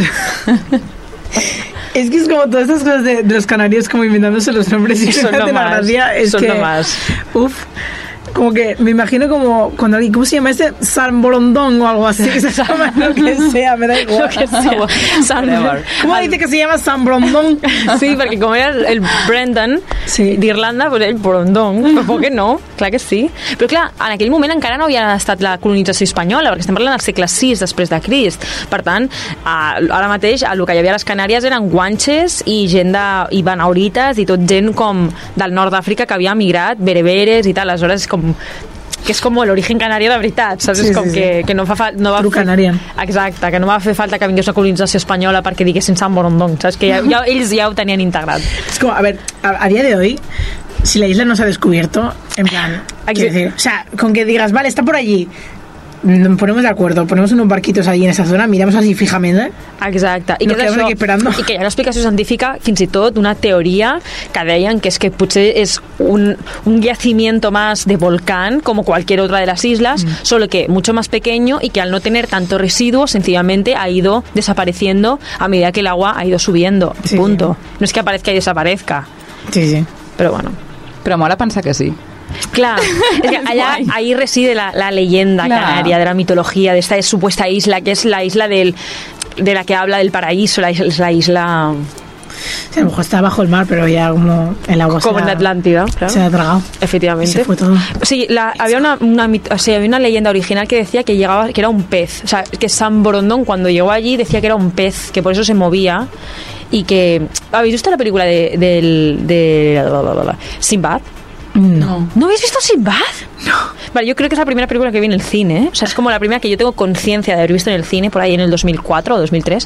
Es que es como todas estas cosas de los canarios como inventándose los nombres y son la gracia es son que... lo más. Uf, como que me imagino como cuando alguien, ¿cómo se llama este? San Borondón o algo así, que se llama lo que sea, me da igual. Lo que sea. ¿Cómo dice que se llama San Borondón? Sí, perquè com era el Brendan d'Irlanda, pues el Borondón, però per què no? Clar que sí. Però clar, en aquell moment encara no havia estat la colonització espanyola, perquè estem parlant del segle VI després de Crist. Per tant, ara mateix el que hi havia a les Canàries eren guanxes i gent i benaurites i tot gent com del nord d'Àfrica que havia migrat, bereberes i tal, aleshores és com que és com l'origen canari de veritat, saps? Sí, és com sí. que no va Canarian. Exacte, que no va fer falta que vingués una colonització espanyola perquè diguessin San Borondón, saps? Que ells ja ho tenien integrat. Es como, a ver, a día de hoy, si la isla no se ha descubierto, en plan, quiero decir, o sea, con que digas, vale, está por allí, nos ponemos de acuerdo, ponemos unos barquitos allí en esa zona, miramos así fijamente. Exacte. I nos quedamos aquí esperando. I que hi ha una explicació científica, fins i tot una teoria que deien que és que potser és un yacimiento más de volcán como cualquier otra de las islas, solo que mucho más pequeño y que al no tener tanto residuo sencillamente ha ido desapareciendo a medida que el agua ha ido subiendo. Sí, punto. sí. No és que aparezca i desaparezca. Sí, sí. Però bueno. Però mola pensar que sí. Clar, és que ahí reside la leyenda canaria, de la mitología, de esta supuesta isla, que es la isla de la que habla del paraíso, la isla... Sí, a lo mejor está bajo el mar, pero ya como el agua como en la Atlántida, claro. Se ha tragado. Efectivamente. Y se fue todo. Sí, había una leyenda original que decía que era un pez. O sea, que San Borondón cuando llegó allí decía que era un pez, que por eso se movía. Y que... ¿Habéis visto la película de Sinbad? No. ¿No habéis visto Sinbad? No. Vale, yo creo que es la primera película que vi en el cine, ¿eh? O sea, es como la primera que yo tengo conciencia de haber visto en el cine, por ahí en el 2004 o 2003.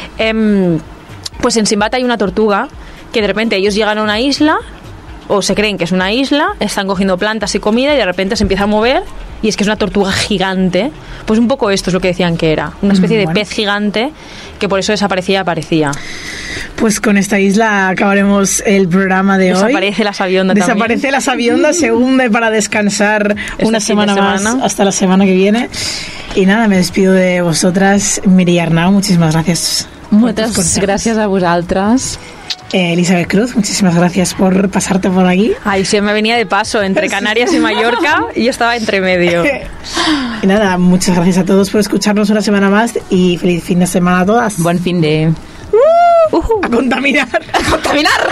Pues en Sinbad hay una tortuga que de repente ellos llegan a una isla, o se creen que es una isla, están cogiendo plantas y comida y de repente se empieza a mover y es que es una tortuga gigante. Pues un poco esto es lo que decían que era, una especie de pez gigante que por eso desaparecía y aparecía. Pues con esta isla acabaremos el programa de hoy. Desaparece la sabionda también. Desaparece la sabionda, se hunde para descansar una semana más hasta la semana que viene. Y nada, me despido de vosotras, Miri Arnau, muchísimas gracias. Muchas gracias a vosotras. Elizabeth Cruz, muchísimas gracias por pasarte por aquí. Ay, se me venía de paso entre Canarias y Mallorca y yo estaba entre medio. Y nada, muchas gracias a todos por escucharnos una semana más y feliz fin de semana a todas. Buen fin de... A contaminar. ¡A contaminar!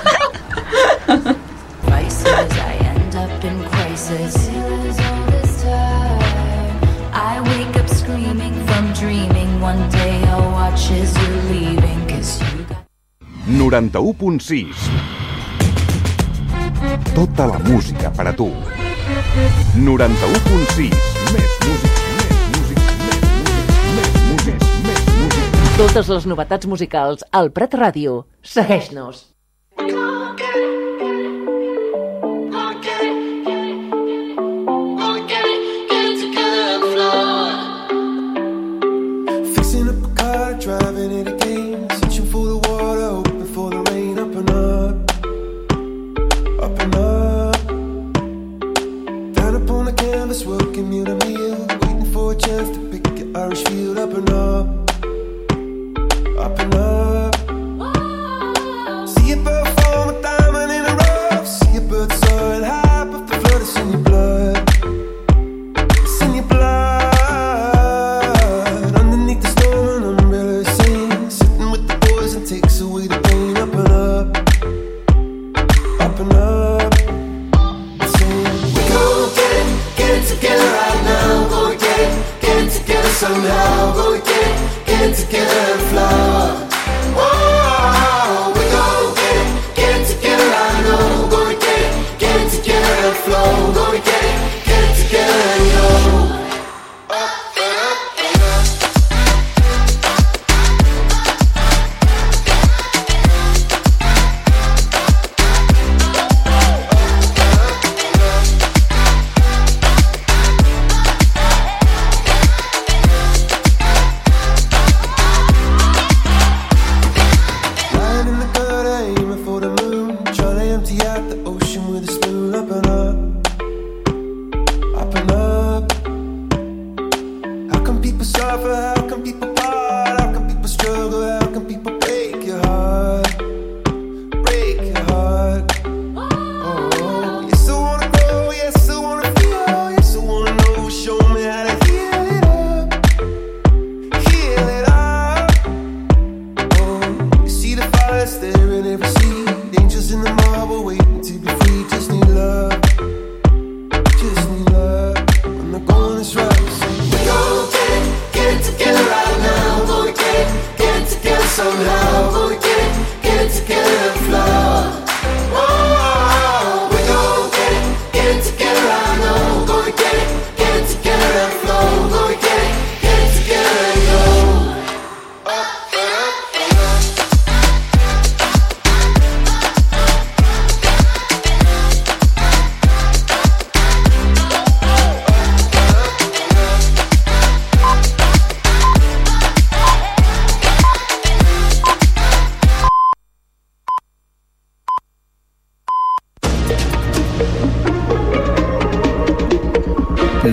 I wake up screaming from dreaming. One day I'll watch as you're leaving, 'cause you got... 91.6. Tota la música per a tu. 91.6. Més música. Totes les novetats musicals al Prat Ràdio. Segueix-nos. Driving it again, searching for the water, hoping for the rain. Up and up, up and up. Down upon the canvas, welcome you to meal, waiting for a chance to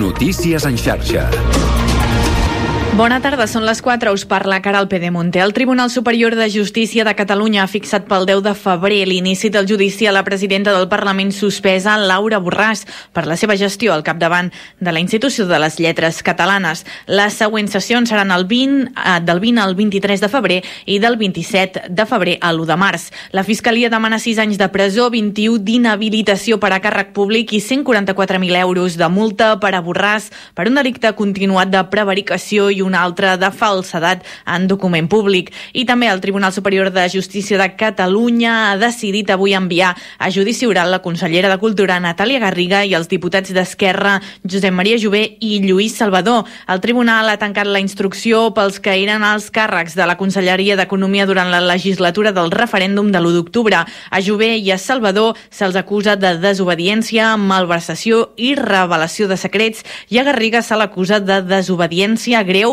Notícies en xarxa. Bona tarda, són les 4, us parla Caral Pedemonte. El Tribunal Superior de Justícia de Catalunya ha fixat pel 10 de febrer l'inici del judici a la presidenta del Parlament suspesa, Laura Borràs, per la seva gestió al capdavant de la Institució de les Lletres Catalanes. Les següents sessions seran del 20 al 23 de febrer i del 27 de febrer a l'1 de març. La Fiscalia demana 6 anys de presó, 21 d'inhabilitació per a càrrec públic i 144.000 euros de multa per a Borràs per un delicte continuat de prevaricació i una altra de falsedat en document públic. I també el Tribunal Superior de Justícia de Catalunya ha decidit avui enviar a judici oral la consellera de Cultura Natàlia Garriga i els diputats d'Esquerra Josep Maria Jové i Lluís Salvador. El tribunal ha tancat la instrucció pels que eren els càrrecs de la Conselleria d'Economia durant la legislatura del referèndum de l'1 d'octubre. A Jové i a Salvador se'ls acusa de desobediència, malversació i revelació de secrets, i a Garriga se l'acusa de desobediència greu